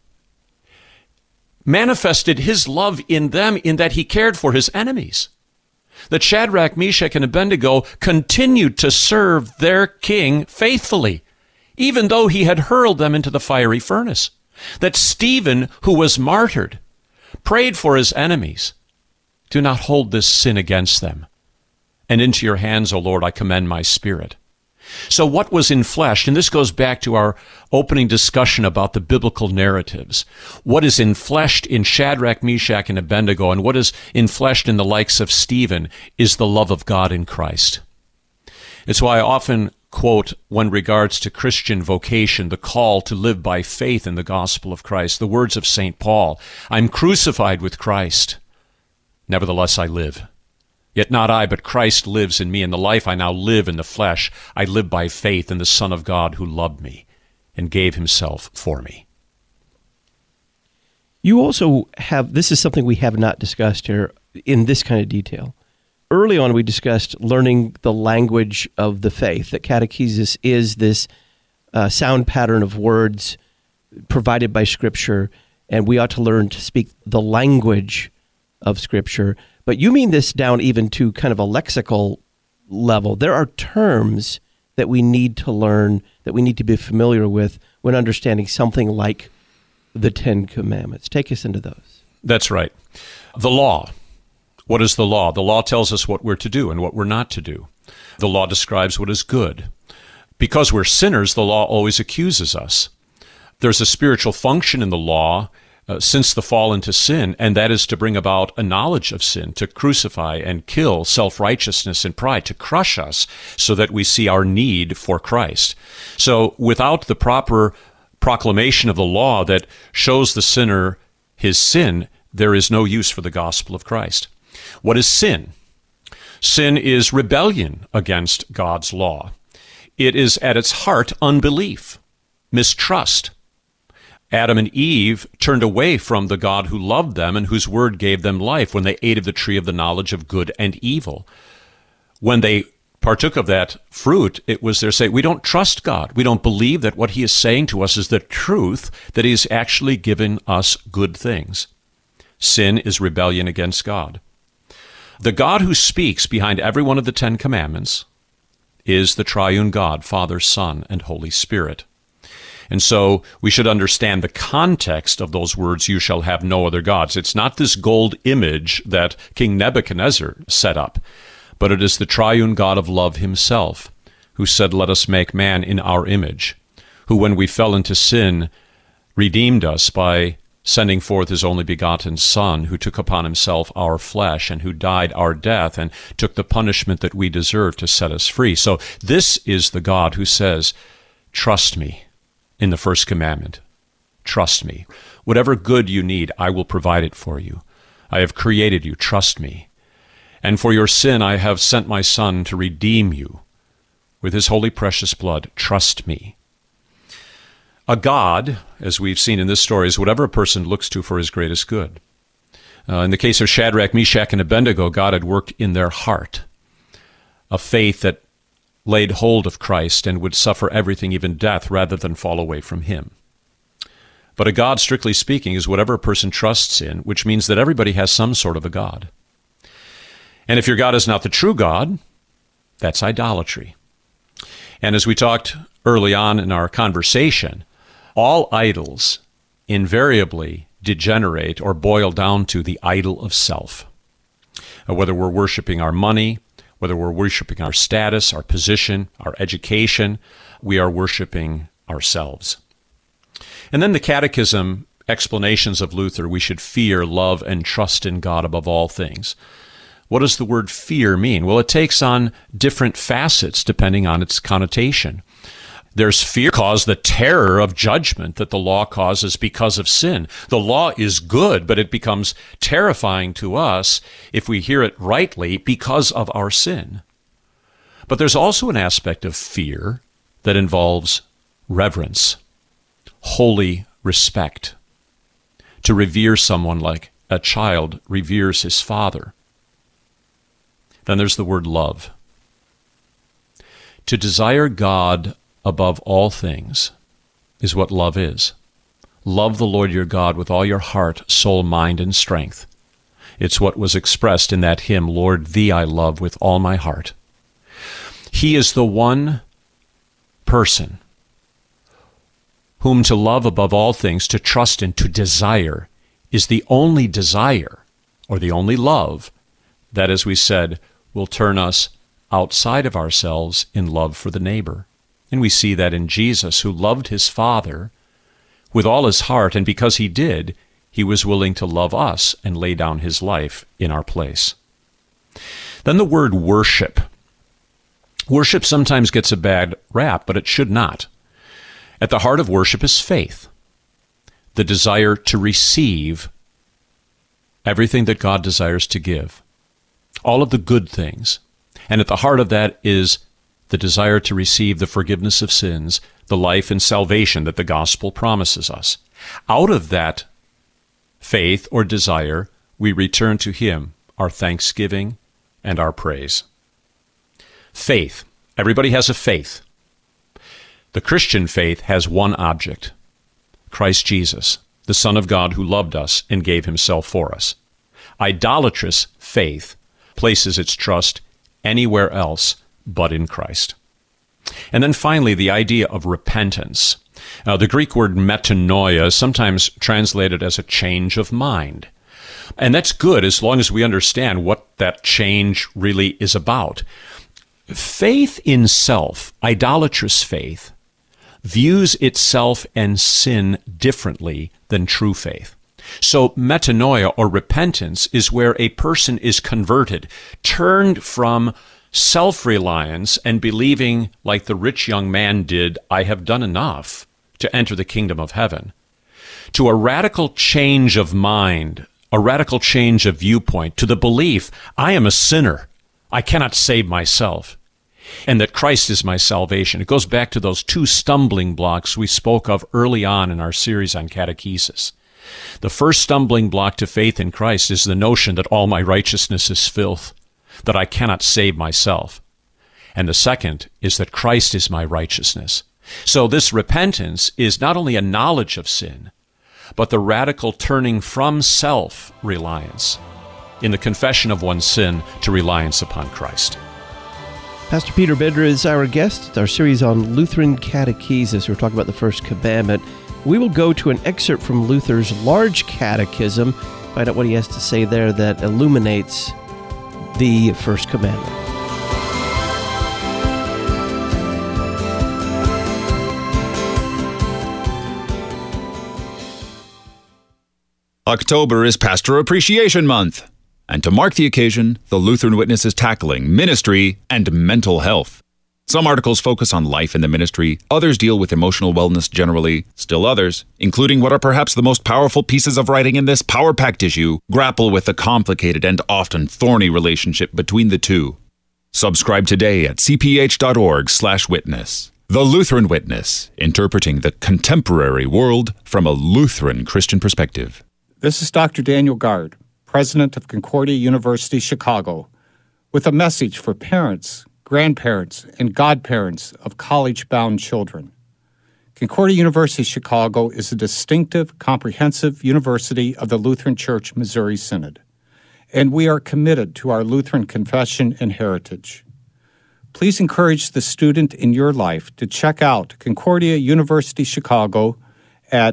manifested his love in them in that he cared for his enemies. That Shadrach, Meshach, and Abednego continued to serve their king faithfully, even though he had hurled them into the fiery furnace. That Stephen, who was martyred, prayed for his enemies. Do not hold this sin against them. And into your hands, O Lord, I commend my spirit. So what was enfleshed, and this goes back to our opening discussion about the biblical narratives, what is enfleshed in Shadrach, Meshach, and Abednego, and what is enfleshed in the likes of Stephen, is the love of God in Christ. It's why I often quote, when regards to Christian vocation, the call to live by faith in the gospel of Christ, the words of St. Paul, I'm crucified with Christ, nevertheless I live. Yet not I, but Christ lives in me, and the life I now live in the flesh, I live by faith in the Son of God who loved me and gave himself for me. You also have, this is something we have not discussed here in this kind of detail. Early on, we discussed learning the language of the faith, that catechesis is this sound pattern of words provided by Scripture, and we ought to learn to speak the language of Scripture. But you mean this down even to kind of a lexical level. There are terms that we need to learn, that we need to be familiar with when understanding something like the Ten Commandments. Take us into those. That's right. The law. What is the law? The law tells us what we're to do and what we're not to do. The law describes what is good. Because we're sinners, the law always accuses us. There's a spiritual function in the law since the fall into sin, and that is to bring about a knowledge of sin, to crucify and kill self-righteousness and pride, to crush us so that we see our need for Christ. So without the proper proclamation of the law that shows the sinner his sin, there is no use for the gospel of Christ. What is sin? Sin is rebellion against God's law. It is at its heart unbelief, mistrust. Adam and Eve turned away from the God who loved them and whose word gave them life when they ate of the tree of the knowledge of good and evil. When they partook of that fruit, it was their saying, we don't trust God. We don't believe that what he is saying to us is the truth, that he is actually giving us good things. Sin is rebellion against God. The God who speaks behind every one of the Ten Commandments is the triune God, Father, Son, and Holy Spirit. And so we should understand the context of those words, you shall have no other gods. It's not this gold image that King Nebuchadnezzar set up, but it is the triune God of love himself who said, "Let us make man in our image," who, when we fell into sin, redeemed us by sending forth his only begotten Son, who took upon himself our flesh and who died our death and took the punishment that we deserve to set us free. So this is the God who says, trust me in the first commandment. Trust me. Whatever good you need, I will provide it for you. I have created you. Trust me. And for your sin, I have sent my Son to redeem you with his holy precious blood. Trust me. A God, as we've seen in this story, is whatever a person looks to for his greatest good. In the case of Shadrach, Meshach, and Abednego, God had worked in their heart a faith that laid hold of Christ and would suffer everything, even death, rather than fall away from him. But a God, strictly speaking, is whatever a person trusts in, which means that everybody has some sort of a God. And if your God is not the true God, that's idolatry. And as we talked early on in our conversation, all idols invariably degenerate or boil down to the idol of self. Whether we're worshiping our money, whether we're worshiping our status, our position, our education, we are worshiping ourselves. And then the Catechism explanations of Luther, we should fear, love, and trust in God above all things. What does the word fear mean? Well, it takes on different facets depending on its connotation. There's fear caused the terror of judgment that the law causes because of sin. The law is good, but it becomes terrifying to us if we hear it rightly because of our sin. But there's also an aspect of fear that involves reverence, holy respect, to revere someone like a child reveres his father. Then there's the word love. To desire God above all things is what love is. Love the Lord your God with all your heart, soul, mind, and strength. It's what was expressed in that hymn, Lord, thee I love with all my heart. He is the one person whom to love above all things, to trust in, to desire, is the only desire, or the only love, that, as we said, will turn us outside of ourselves in love for the neighbor. And we see that in Jesus, who loved his Father with all his heart, and because he did, he was willing to love us and lay down his life in our place. Then the word worship. Worship sometimes gets a bad rap, but it should not. At the heart of worship is faith, the desire to receive everything that God desires to give, all of the good things. And at the heart of that is the desire to receive the forgiveness of sins, the life and salvation that the gospel promises us. Out of that faith or desire, we return to him our thanksgiving and our praise. Faith. Everybody has a faith. The Christian faith has one object, Christ Jesus, the Son of God who loved us and gave himself for us. Idolatrous faith places its trust anywhere else but in Christ. And then finally, the idea of repentance. The Greek word metanoia is sometimes translated as a change of mind. And that's good as long as we understand what that change really is about. Faith in self, idolatrous faith, views itself and sin differently than true faith. So metanoia, or repentance, is where a person is converted, turned from self-reliance and believing, like the rich young man did, I have done enough to enter the kingdom of heaven, to a radical change of mind, a radical change of viewpoint, to the belief, I am a sinner, I cannot save myself, and that Christ is my salvation. It goes back to those two stumbling blocks we spoke of early on in our series on catechesis. The first stumbling block to faith in Christ is the notion that all my righteousness is filth, that I cannot save myself. And the second is that Christ is my righteousness. So this repentance is not only a knowledge of sin, but the radical turning from self-reliance in the confession of one's sin to reliance upon Christ. Pastor Peter Bender is our guest. It's our series on Lutheran catechesis. We're talking about the first commandment. We will go to an excerpt from Luther's large catechism, find out what he has to say there that illuminates the first commandment. October is Pastor Appreciation Month. And to mark the occasion, the Lutheran Witness is tackling ministry and mental health. Some articles focus on life in the ministry, others deal with emotional wellness generally, still others, including what are perhaps the most powerful pieces of writing in this power-packed issue, grapple with the complicated and often thorny relationship between the two. Subscribe today at cph.org/witness. The Lutheran Witness, interpreting the contemporary world from a Lutheran Christian perspective. This is Dr. Daniel Gard, president of Concordia University Chicago, with a message for parents, grandparents, and godparents of college-bound children. Concordia University Chicago is a distinctive, comprehensive university of the Lutheran Church Missouri Synod, and we are committed to our Lutheran confession and heritage. Please encourage the student in your life to check out Concordia University Chicago at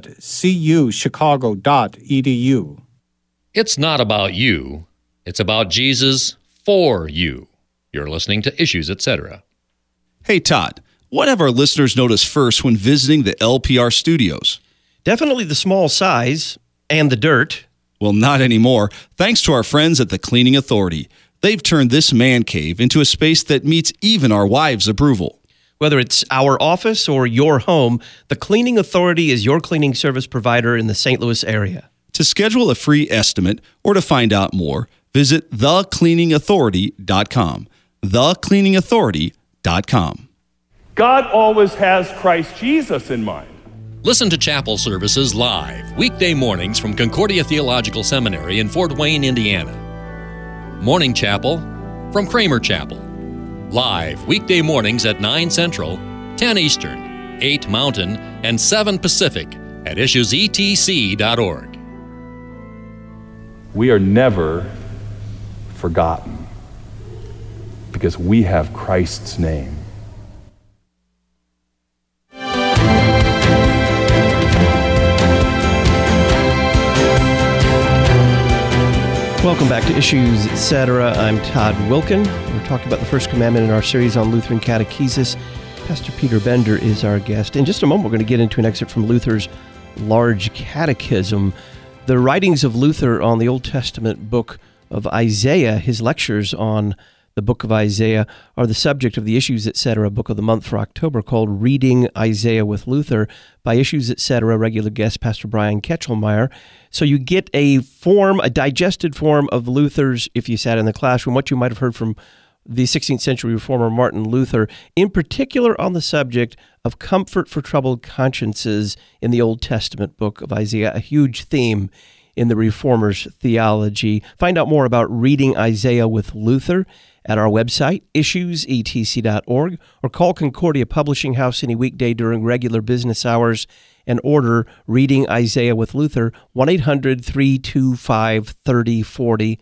cuchicago.edu. It's not about you. It's about Jesus for you. You're listening to Issues, Etc. Hey, Todd, what have our listeners noticed first when visiting the LPR studios? Definitely the small size and the dirt. Well, not anymore, thanks to our friends at the Cleaning Authority. They've turned this man cave into a space that meets even our wives' approval. Whether it's our office or your home, the Cleaning Authority is your cleaning service provider in the St. Louis area. To schedule a free estimate or to find out more, visit thecleaningauthority.com. thecleaningauthority.com. God always has Christ Jesus in mind. Listen to chapel services live, weekday mornings from Concordia Theological Seminary in Fort Wayne, Indiana. Morning chapel from Kramer Chapel. Live weekday mornings at 9 Central, 10 Eastern, 8 Mountain, and 7 Pacific at issuesetc.org. We are never forgotten because we have Christ's name. Welcome back to Issues, Etc. I'm Todd Wilkin. We're talking about the first commandment in our series on Lutheran catechesis. Pastor Peter Bender is our guest. In just a moment, we're going to get into an excerpt from Luther's Large Catechism. The writings of Luther on the Old Testament book of Isaiah, his lectures on the book of Isaiah, are the subject of the Issues, Etc. book of the month for October, called Reading Isaiah with Luther, by Issues, Etc. regular guest Pastor Brian Ketchelmeyer. So you get a digested form of Luther's, if you sat in the classroom, what you might have heard from the 16th century reformer Martin Luther, in particular on the subject of comfort for troubled consciences in the Old Testament book of Isaiah, a huge theme in the Reformers' theology. Find out more about Reading Isaiah with Luther at our website, issuesetc.org, or call Concordia Publishing House any weekday during regular business hours and order Reading Isaiah with Luther, 1-800-325-3040,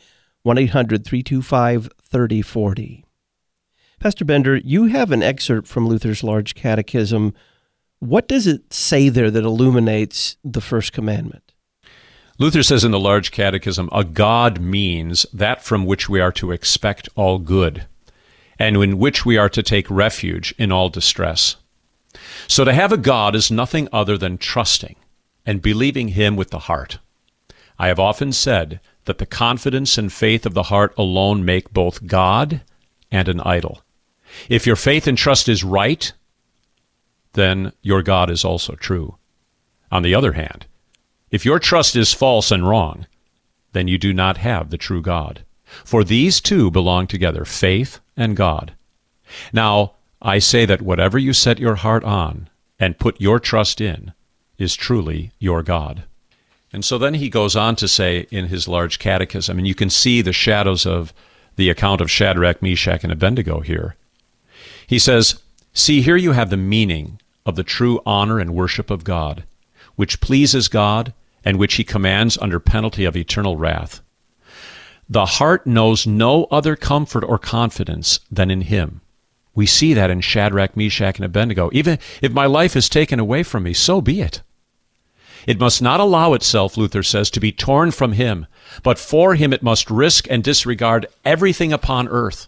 1-800-325-3040. Pastor Bender, you have an excerpt from Luther's Large Catechism. What does it say there that illuminates the first commandment? Luther says in the Large Catechism, a God means that from which we are to expect all good, and in which we are to take refuge in all distress. So to have a God is nothing other than trusting and believing Him with the heart. I have often said that the confidence and faith of the heart alone make both God and an idol. If your faith and trust is right, then your God is also true. On the other hand, if your trust is false and wrong, then you do not have the true God. For these two belong together, faith and God. Now, I say that whatever you set your heart on and put your trust in is truly your God. And so then he goes on to say in his Large Catechism, and you can see the shadows of the account of Shadrach, Meshach, and Abednego here. He says, see, here you have the meaning of the true honor and worship of God, which pleases God and which He commands under penalty of eternal wrath. The heart knows no other comfort or confidence than in Him. We see that in Shadrach, Meshach, and Abednego. Even if my life is taken away from me, so be it. It must not allow itself, Luther says, to be torn from Him, but for Him it must risk and disregard everything upon earth.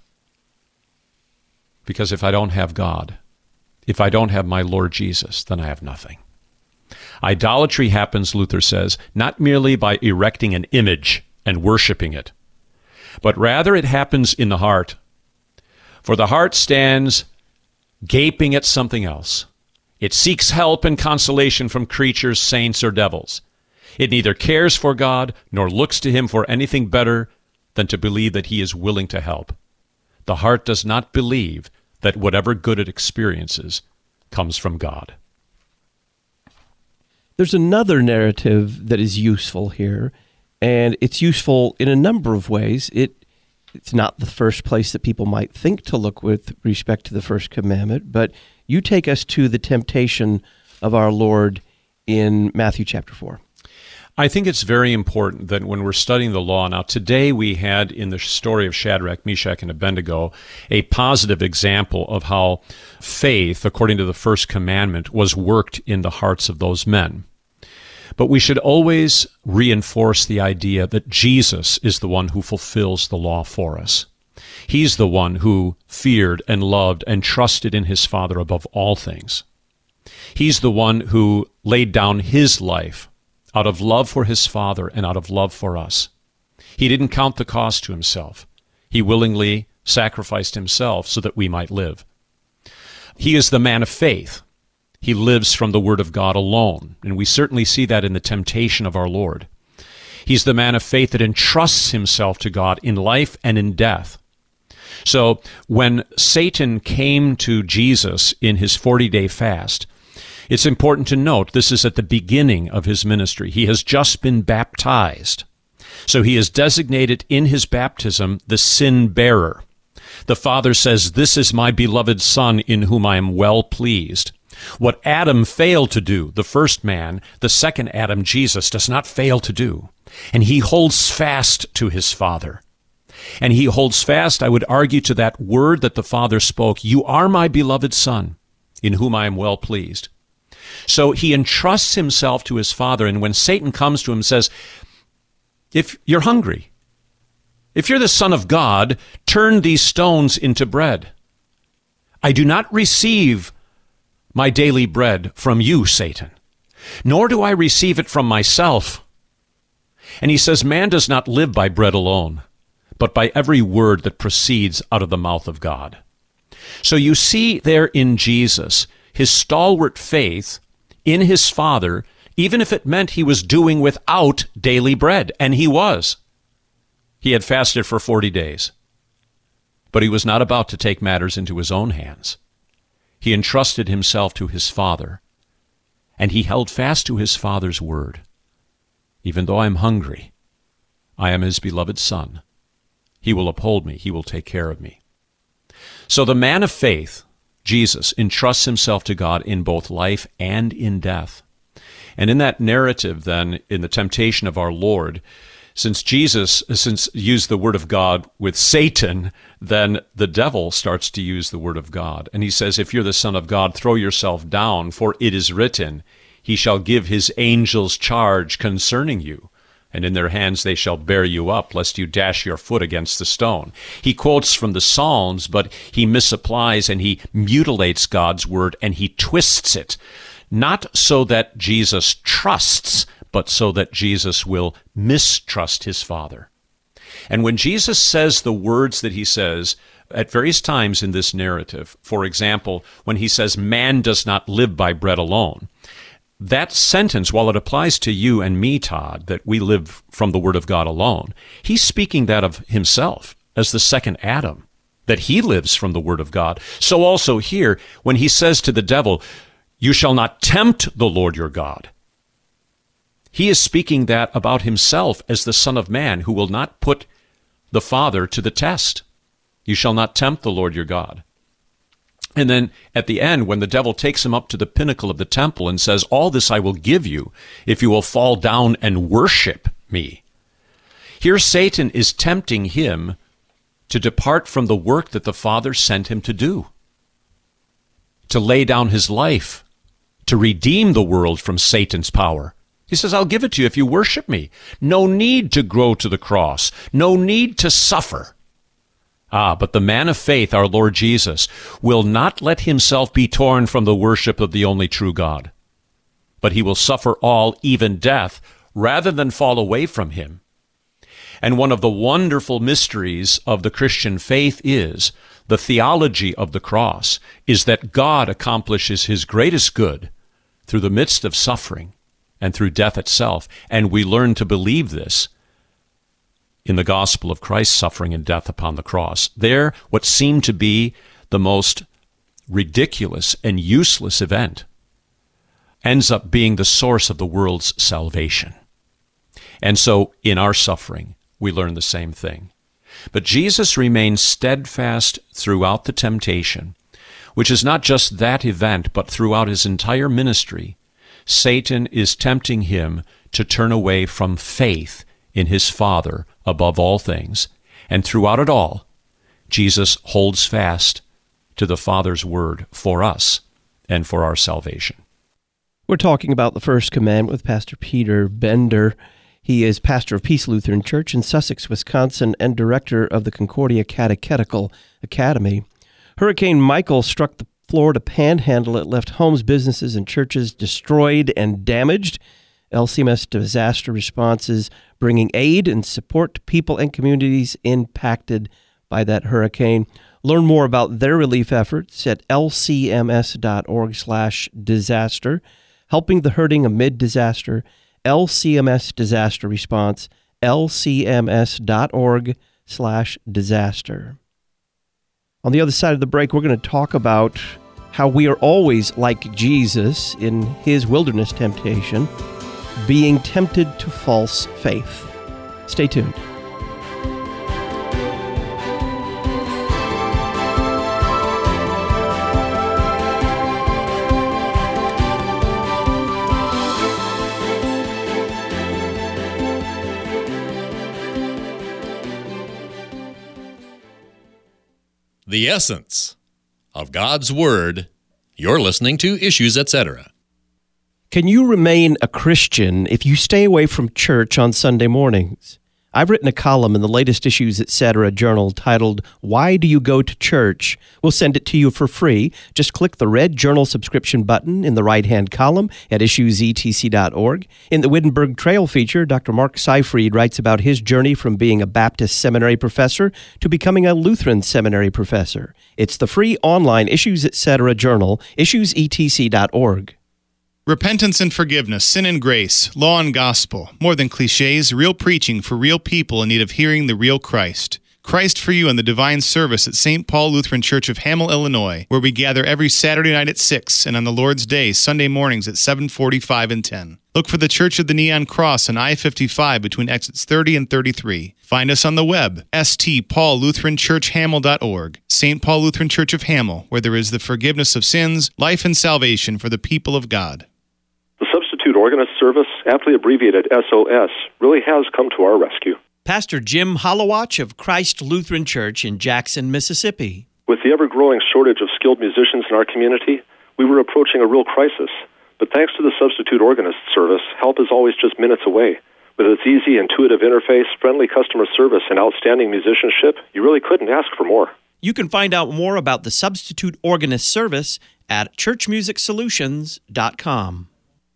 Because if I don't have God, if I don't have my Lord Jesus, then I have nothing. Idolatry happens, Luther says, not merely by erecting an image and worshiping it, but rather it happens in the heart. For the heart stands gaping at something else. It seeks help and consolation from creatures, saints, or devils. It neither cares for God nor looks to him for anything better than to believe that he is willing to help. The heart does not believe that whatever good it experiences comes from God. There's another narrative that is useful here, and it's useful in a number of ways. It's not the first place that people might think to look with respect to the first commandment, but you take us to the temptation of our Lord in Matthew chapter 4. I think it's very important that when we're studying the law, now today we had in the story of Shadrach, Meshach, and Abednego a positive example of how faith, according to the first commandment, was worked in the hearts of those men. But we should always reinforce the idea that Jesus is the one who fulfills the law for us. He's the one who feared and loved and trusted in his Father above all things. He's the one who laid down his life out of love for his Father and out of love for us. He didn't count the cost to himself. He willingly sacrificed himself so that we might live. He is the man of faith. He lives from the Word of God alone, and we certainly see that in the temptation of our Lord. He's the man of faith that entrusts himself to God in life and in death. So when Satan came to Jesus in his 40-day fast, it's important to note this is at the beginning of his ministry. He has just been baptized. So he is designated in his baptism the sin bearer. The Father says, "This is my beloved Son in whom I am well pleased." What Adam failed to do, the first man, the second Adam, Jesus, does not fail to do. And he holds fast to his Father. And he holds fast, I would argue, to that word that the Father spoke, "You are my beloved Son, in whom I am well pleased." So he entrusts himself to his Father, and when Satan comes to him and says, "If you're hungry, if you're the Son of God, turn these stones into bread." I do not receive my daily bread from you, Satan, nor do I receive it from myself. And he says, man does not live by bread alone, but by every word that proceeds out of the mouth of God. So you see there in Jesus his stalwart faith in his Father, even if it meant he was doing without daily bread, and he was. He had fasted for 40 days, but he was not about to take matters into his own hands. He entrusted himself to his Father, and he held fast to his Father's word. Even though I'm hungry, I am his beloved Son. He will uphold me. He will take care of me. So the man of faith, Jesus, entrusts himself to God in both life and in death. And in that narrative, then, in the temptation of our Lord, since Jesus used the word of God with Satan, then the devil starts to use the word of God. And he says, if you're the Son of God, throw yourself down, for it is written, he shall give his angels charge concerning you, and in their hands they shall bear you up, lest you dash your foot against the stone. He quotes from the Psalms, but he misapplies and he mutilates God's word and he twists it, not so that Jesus trusts, but so that Jesus will mistrust his Father. And when Jesus says the words that he says at various times in this narrative, for example, when he says, man does not live by bread alone, that sentence, while it applies to you and me, Todd, that we live from the Word of God alone, he's speaking that of himself as the second Adam, that he lives from the Word of God. So also here, when he says to the devil, you shall not tempt the Lord your God, he is speaking that about himself as the Son of Man who will not put the Father to the test. You shall not tempt the Lord your God. And then at the end, when the devil takes him up to the pinnacle of the temple and says, all this I will give you if you will fall down and worship me. Here Satan is tempting him to depart from the work that the Father sent him to do, to lay down his life, to redeem the world from Satan's power. He says, I'll give it to you if you worship me. No need to go to the cross. No need to suffer. But the man of faith, our Lord Jesus, will not let himself be torn from the worship of the only true God. but he will suffer all, even death, rather than fall away from him. And one of the wonderful mysteries of the Christian faith is the theology of the cross, is that God accomplishes his greatest good through the midst of suffering and through death itself. And we learn to believe this in the gospel of Christ's suffering and death upon the cross. There, what seemed to be the most ridiculous and useless event ends up being the source of the world's salvation. And so, in our suffering, we learn the same thing. But Jesus remains steadfast throughout the temptation, which is not just that event, but throughout his entire ministry. Satan is tempting him to turn away from faith in his Father above all things. And throughout it all, Jesus holds fast to the Father's word for us and for our salvation. We're talking about the first commandment with Pastor Peter Bender. He is pastor of Peace Lutheran Church in Sussex, Wisconsin, and director of the Concordia Catechetical Academy. Hurricane Michael struck the Florida Panhandle. It left homes, businesses, and churches destroyed and damaged. LCMS disaster responses bringing aid and support to people and communities impacted by that hurricane. Learn more about their relief efforts at lcms.org/disaster. Helping the hurting amid disaster. LCMS Disaster Response, lcms.org/disaster. On the other side of the break, we're going to talk about how we are always like Jesus in his wilderness temptation, being tempted to false faith. Stay tuned. The essence of God's Word. You're listening to Issues, Etc. Can you remain a Christian if you stay away from church on Sunday mornings? I've written a column in the latest Issues, Etc. journal titled, Why Do You Go to Church? We'll send it to you for free. Just click the red journal subscription button in the right-hand column at issuesetc.org. In the Wittenberg Trail feature, Dr. Mark Seifried writes about his journey from being a Baptist seminary professor to becoming a Lutheran seminary professor. It's the free online Issues, Etc. journal, issuesetc.org. Repentance and forgiveness, sin and grace, law and gospel, more than cliches, real preaching for real people in need of hearing the real Christ. Christ for you in the divine service at St. Paul Lutheran Church of Hamel, Illinois, where we gather every Saturday night at 6 and on the Lord's Day, Sunday mornings at 7:45 and 10. Look for the Church of the Neon Cross on I-55 between exits 30 and 33. Find us on the web, stpaullutheranchurchhamel.org, St. Paul Lutheran Church of Hamel, where there is the forgiveness of sins, life and salvation for the people of God. The Substitute Organist Service, aptly abbreviated SOS, really has come to our rescue. Pastor Jim Holowach of Christ Lutheran Church in Jackson, Mississippi. With the ever-growing shortage of skilled musicians in our community, we were approaching a real crisis. But thanks to the Substitute Organist Service, help is always just minutes away. With its easy, intuitive interface, friendly customer service, and outstanding musicianship, you really couldn't ask for more. You can find out more about the Substitute Organist Service at churchmusicsolutions.com.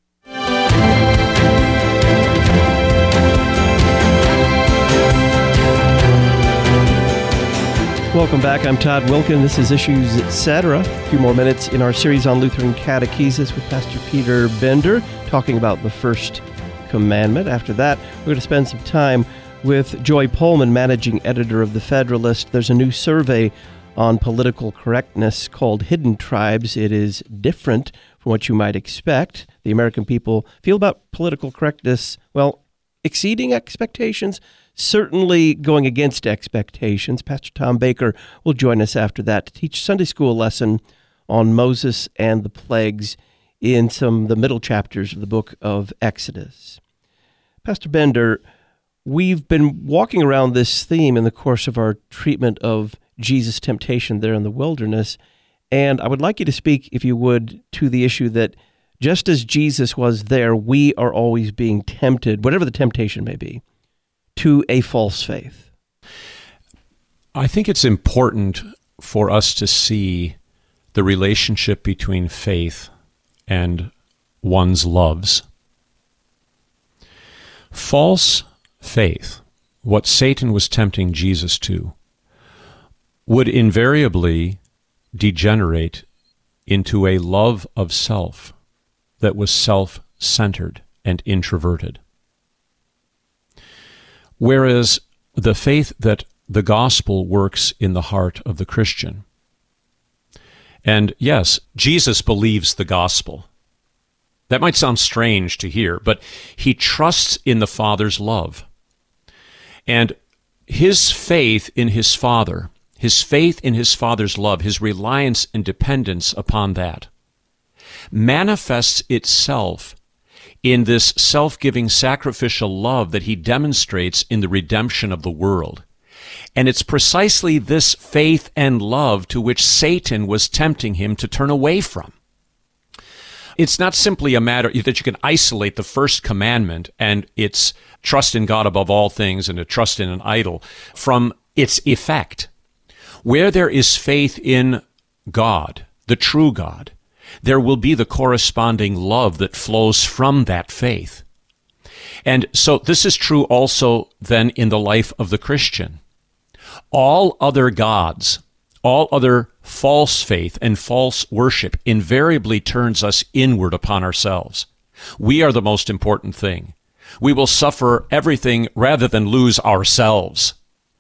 Welcome back. I'm Todd Wilkin. This is Issues, Etc. A few more minutes in our series on Lutheran catechesis with Pastor Peter Bender, talking about the first commandment. After that, we're going to spend some time with Joy Pullman, managing editor of The Federalist. There's a new survey on political correctness called Hidden Tribes. It is different from what you might expect. The American people feel about political correctness, well, exceeding expectations, certainly going against expectations. Pastor Tom Baker will join us after that to teach Sunday school lesson on Moses and the plagues in some of the middle chapters of the book of Exodus. Pastor Bender, we've been walking around this theme in the course of our treatment of Jesus' temptation there in the wilderness, and I would like you to speak, if you would, to the issue that just as Jesus was there, we are always being tempted, whatever the temptation may be, to a false faith. I think it's important for us to see the relationship between faith and one's loves. False faith, what Satan was tempting Jesus to, would invariably degenerate into a love of self that was self-centered and introverted. Whereas the faith that the gospel works in the heart of the Christian. And yes, Jesus believes the gospel. That might sound strange to hear, but he trusts in the Father's love. And his faith in his Father, his faith in his Father's love, his reliance and dependence upon that, manifests itself in this self-giving sacrificial love that he demonstrates in the redemption of the world. And it's precisely this faith and love to which Satan was tempting him to turn away from. It's not simply a matter that you can isolate the first commandment and its trust in God above all things and to trust in an idol from its effect. Where there is faith in God, the true God, there will be the corresponding love that flows from that faith. And so this is true also then in the life of the Christian. All other gods, all other false faith and false worship invariably turns us inward upon ourselves. We are the most important thing. We will suffer everything rather than lose ourselves.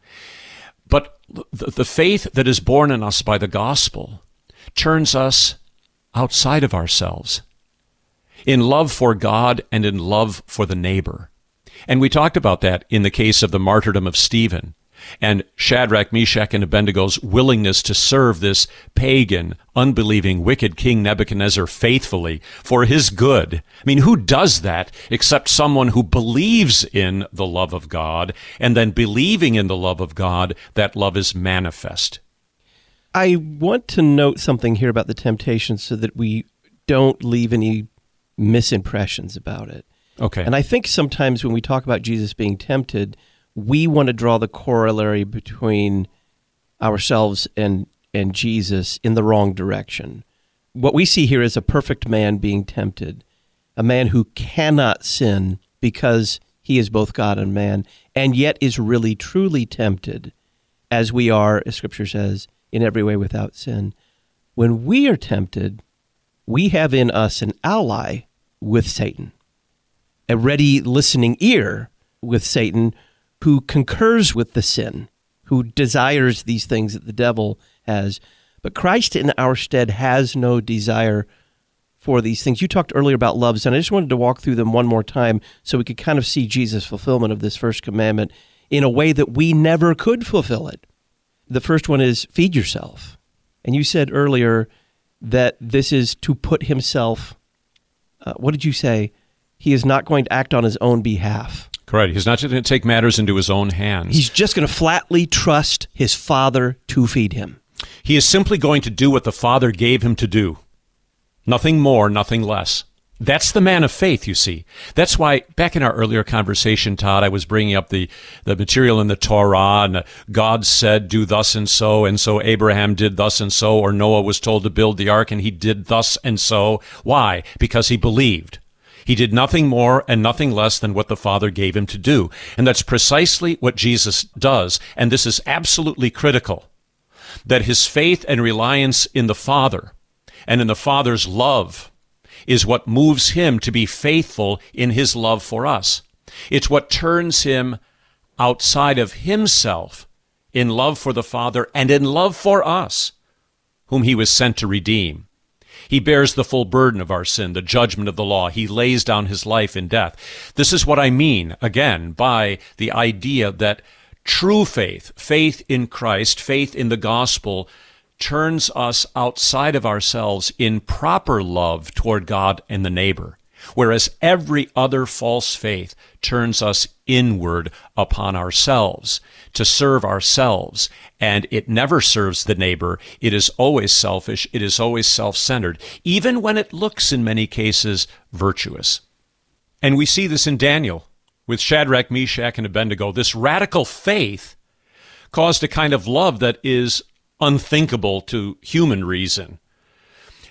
But the faith that is born in us by the gospel turns us outside of ourselves, in love for God and in love for the neighbor. And we talked about that in the case of the martyrdom of Stephen and Shadrach, Meshach, and Abednego's willingness to serve this pagan, unbelieving, wicked King Nebuchadnezzar faithfully for his good. I mean, who does that except someone who believes in the love of God, and then believing in the love of God, that love is manifest? I want to note something here about the temptation so that we don't leave any misimpressions about it. Okay. And I think sometimes when we talk about Jesus being tempted, we want to draw the corollary between ourselves and Jesus in the wrong direction. What we see here is a perfect man being tempted, a man who cannot sin because he is both God and man, and yet is really truly tempted, as we are, as Scripture says, in every way without sin. When we are tempted, we have in us an ally with Satan, a ready listening ear with Satan who concurs with the sin, who desires these things that the devil has. But Christ in our stead has no desire for these things. You talked earlier about loves, and I just wanted to walk through them one more time so we could kind of see Jesus' fulfillment of this first commandment in a way that we never could fulfill it. The first one is feed yourself. And you said earlier that this is to put himself, what did you say? He is not going to act on his own behalf. Correct. He's not going to take matters into his own hands. He's just going to flatly trust his Father to feed him. He is simply going to do what the Father gave him to do. Nothing more, nothing less. That's the man of faith, you see. That's why, back in our earlier conversation, Todd, I was bringing up the material in the Torah, and God said, do thus and so Abraham did thus and so, or Noah was told to build the ark, and he did thus and so. Why? Because he believed. He did nothing more and nothing less than what the Father gave him to do. And that's precisely what Jesus does, and this is absolutely critical, that his faith and reliance in the Father and in the Father's love is what moves him to be faithful in his love for us. It's what turns him outside of himself in love for the Father and in love for us, whom he was sent to redeem. He bears the full burden of our sin, the judgment of the law. He lays down his life in death. This is what I mean, again, by the idea that true faith, faith in Christ, faith in the gospel, turns us outside of ourselves in proper love toward God and the neighbor, whereas every other false faith turns us inward upon ourselves to serve ourselves, and it never serves the neighbor. It is always selfish. It is always self-centered, even when it looks in many cases virtuous. And we see this in Daniel with Shadrach, Meshach, and Abednego. This radical faith caused a kind of love that is unthinkable to human reason.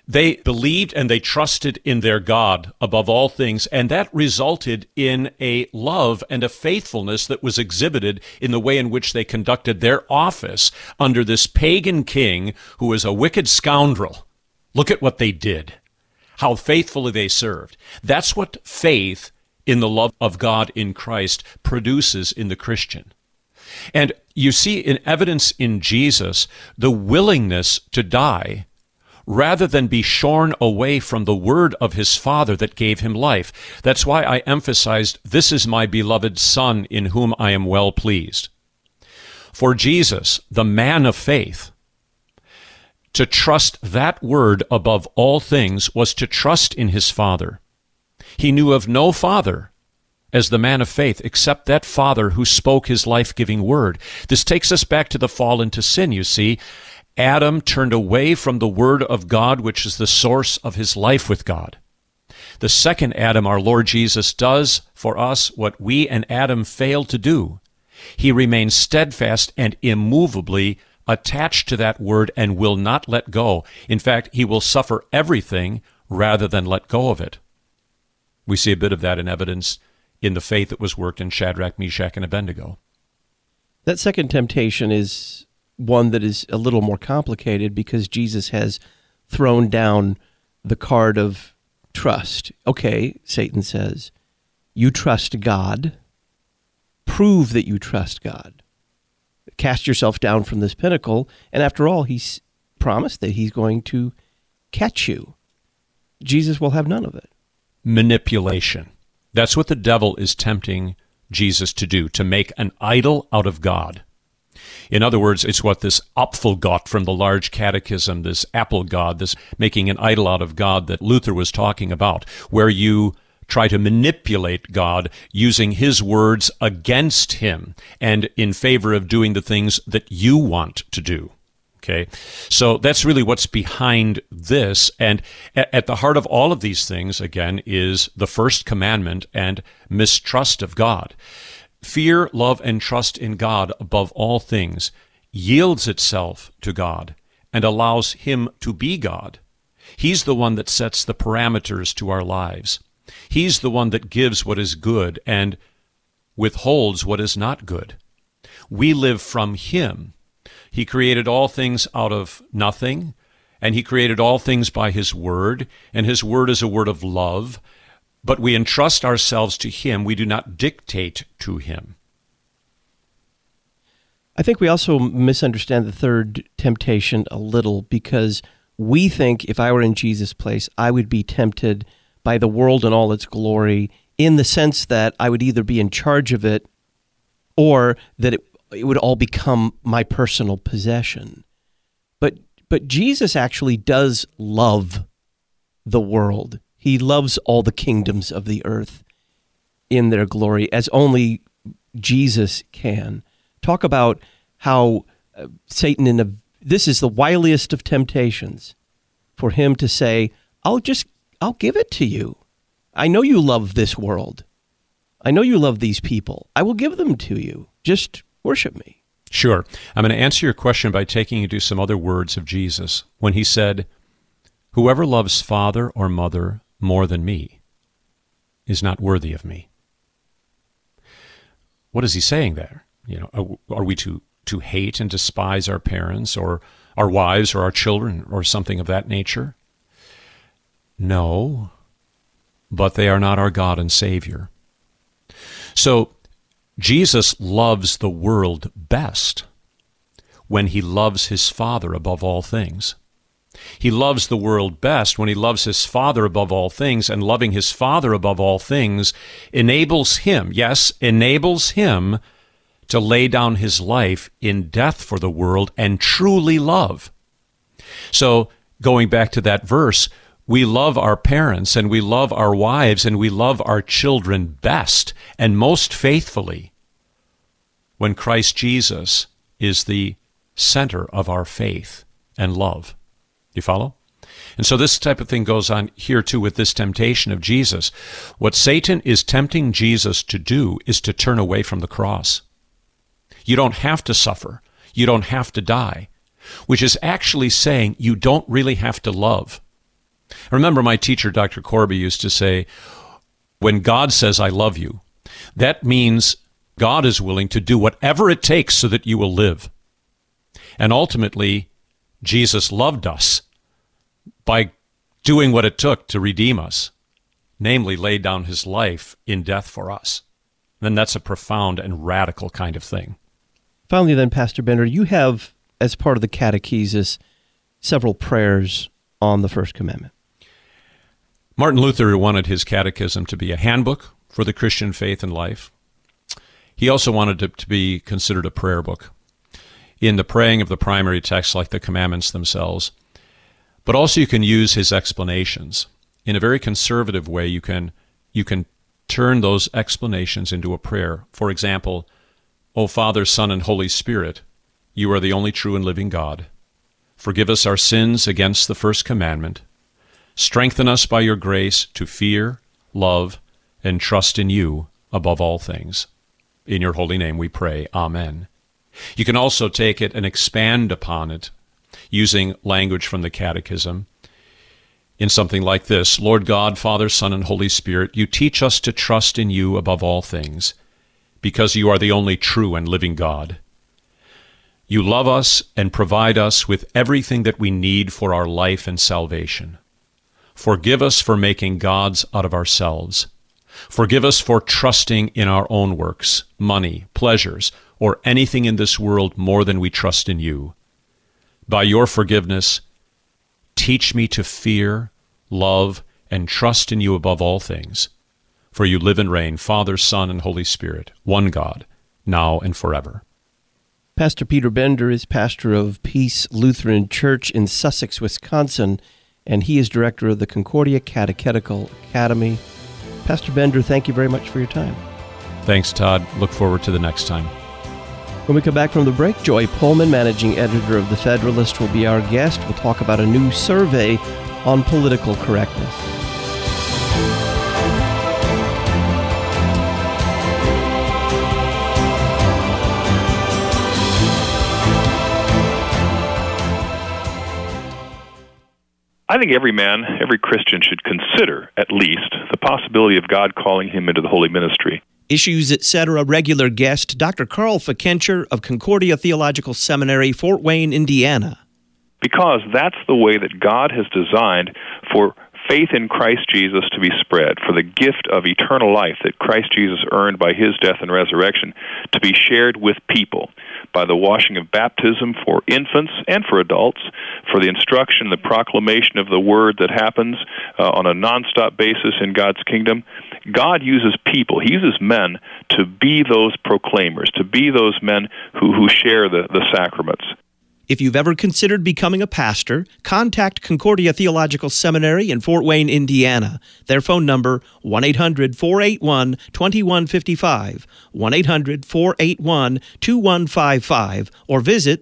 They believed and they trusted in their God above all things, and that resulted in a love and a faithfulness that was exhibited in the way in which they conducted their office under this pagan king who was a wicked scoundrel. Look at what they did, how faithfully they served. That's what faith in the love of God in Christ produces in the Christian. And you see in evidence in Jesus the willingness to die rather than be shorn away from the word of his Father that gave him life. That's why I emphasized, "This is my beloved Son in whom I am well pleased." For Jesus, the man of faith, to trust that word above all things was to trust in his Father. He knew of no father as the man of faith except that Father who spoke his life-giving word. This takes us back to the fall into sin, you see. Adam turned away from the word of God, which is the source of his life with God. The second Adam, our Lord Jesus, does for us what we and Adam failed to do. He remains steadfast and immovably attached to that word and will not let go. In fact, he will suffer everything rather than let go of it. We see a bit of that in evidence in the faith that was worked in Shadrach, Meshach, and Abednego. That second temptation is one that is a little more complicated because Jesus has thrown down the card of trust. Okay, Satan says, you trust God. Prove that you trust God. Cast yourself down from this pinnacle. And after all, he's promised that he's going to catch you. Jesus will have none of it. Manipulation. That's what the devil is tempting Jesus to do, to make an idol out of God. In other words, it's what this Apfelgott from the large catechism, this apple god, this making an idol out of God that Luther was talking about, where you try to manipulate God using his words against him and in favor of doing the things that you want to do. Okay, so that's really what's behind this. And at the heart of all of these things, again, is the first commandment and mistrust of God. Fear, love, and trust in God above all things yields itself to God and allows him to be God. He's the one that sets the parameters to our lives. He's the one that gives what is good and withholds what is not good. We live from him. He created all things out of nothing, and he created all things by his word, and his word is a word of love. But we entrust ourselves to him. We do not dictate to him. I think we also misunderstand the third temptation a little because we think if I were in Jesus' place, I would be tempted by the world and all its glory in the sense that I would either be in charge of it or that it would all become my personal possession. But Jesus actually does love the world. He loves all the kingdoms of the earth in their glory as only Jesus can. Talk about how Satan, this is the wiliest of temptations, for him to say, I'll give it to you. I know you love this world. I know you love these people. I will give them to you. Just worship me. Sure. I'm going to answer your question by taking you to some other words of Jesus when he said, whoever loves father or mother more than me is not worthy of me. What is he saying there? Are we to hate and despise our parents or our wives or our children or something of that nature? No, but they are not our God and Savior. So Jesus loves the world best when he loves his Father above all things. He loves the world best when he loves his Father above all things, and loving his Father above all things enables him to lay down his life in death for the world and truly love. So going back to that verse, we love our parents and we love our wives and we love our children best and most faithfully when Christ Jesus is the center of our faith and love. You follow? And so this type of thing goes on here too with this temptation of Jesus. What Satan is tempting Jesus to do is to turn away from the cross. You don't have to suffer. You don't have to die, which is actually saying you don't really have to love. Remember, my teacher, Dr. Corby, used to say, when God says, I love you, that means God is willing to do whatever it takes so that you will live. And ultimately, Jesus loved us by doing what it took to redeem us, namely laid down his life in death for us. Then that's a profound and radical kind of thing. Finally then, Pastor Bender, you have, as part of the catechesis, several prayers on the First Commandment. Martin Luther wanted his catechism to be a handbook for the Christian faith and life. He also wanted it to be considered a prayer book in the praying of the primary text, like the commandments themselves. But also you can use his explanations. In a very conservative way, you can turn those explanations into a prayer. For example, O Father, Son, and Holy Spirit, you are the only true and living God. Forgive us our sins against the first commandment. Strengthen us by your grace to fear, love, and trust in you above all things. In your holy name we pray. Amen. You can also take it and expand upon it using language from the Catechism in something like this. Lord God, Father, Son, and Holy Spirit, you teach us to trust in you above all things, because you are the only true and living God. You love us and provide us with everything that we need for our life and salvation. Forgive us for making gods out of ourselves. Forgive us for trusting in our own works, money, pleasures, or anything in this world more than we trust in you. By your forgiveness, teach me to fear, love, and trust in you above all things. For you live and reign, Father, Son, and Holy Spirit, one God, now and forever. Pastor Peter Bender is pastor of Peace Lutheran Church in Sussex, Wisconsin, and he is director of the Concordia Catechetical Academy. Pastor Bender, thank you very much for your time. Thanks, Todd. Look forward to the next time. When we come back from the break, Joy Pullman, managing editor of The Federalist, will be our guest. We'll talk about a new survey on political correctness. I think every man, every Christian should consider, at least, the possibility of God calling him into the holy ministry. Issues, Etc. regular guest, Dr. Carl Fikencher of Concordia Theological Seminary, Fort Wayne, Indiana. Because that's the way that God has designed for faith in Christ Jesus to be spread, for the gift of eternal life that Christ Jesus earned by his death and resurrection to be shared with people by the washing of baptism for infants and for adults, for the instruction, the proclamation of the word that happens on a nonstop basis in God's kingdom. God uses people, he uses men to be those proclaimers, to be those men who share the sacraments. If you've ever considered becoming a pastor, contact Concordia Theological Seminary in Fort Wayne, Indiana. Their phone number, 1-800-481-2155, 1-800-481-2155, or visit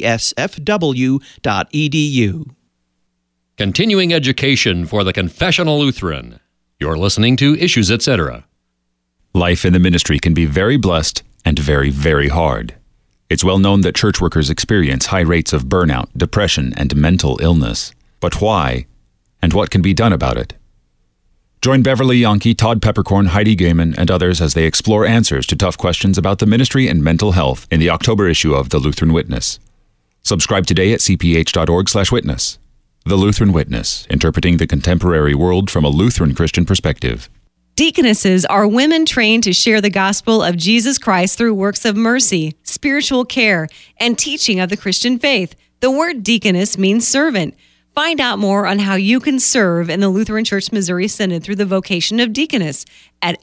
ctsfw.edu. Continuing education for the Confessional Lutheran. You're listening to Issues, Etc. Life in the ministry can be very blessed and very, very hard. It's well known that church workers experience high rates of burnout, depression, and mental illness. But why? And what can be done about it? Join Beverly Yankee, Todd Peppercorn, Heidi Gaiman, and others as they explore answers to tough questions about the ministry and mental health in the October issue of The Lutheran Witness. Subscribe today at cph.org/witness. The Lutheran Witness, interpreting the contemporary world from a Lutheran Christian perspective. Deaconesses are women trained to share the gospel of Jesus Christ through works of mercy, spiritual care, and teaching of the Christian faith. The word deaconess means servant. Find out more on how you can serve in the Lutheran Church Missouri Synod through the vocation of deaconess at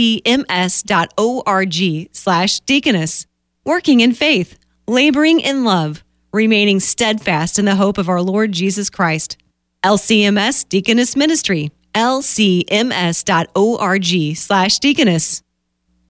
lcms.org/deaconess. Working in faith, laboring in love, remaining steadfast in the hope of our Lord Jesus Christ. LCMS Deaconess Ministry. lcms.org/deaconess.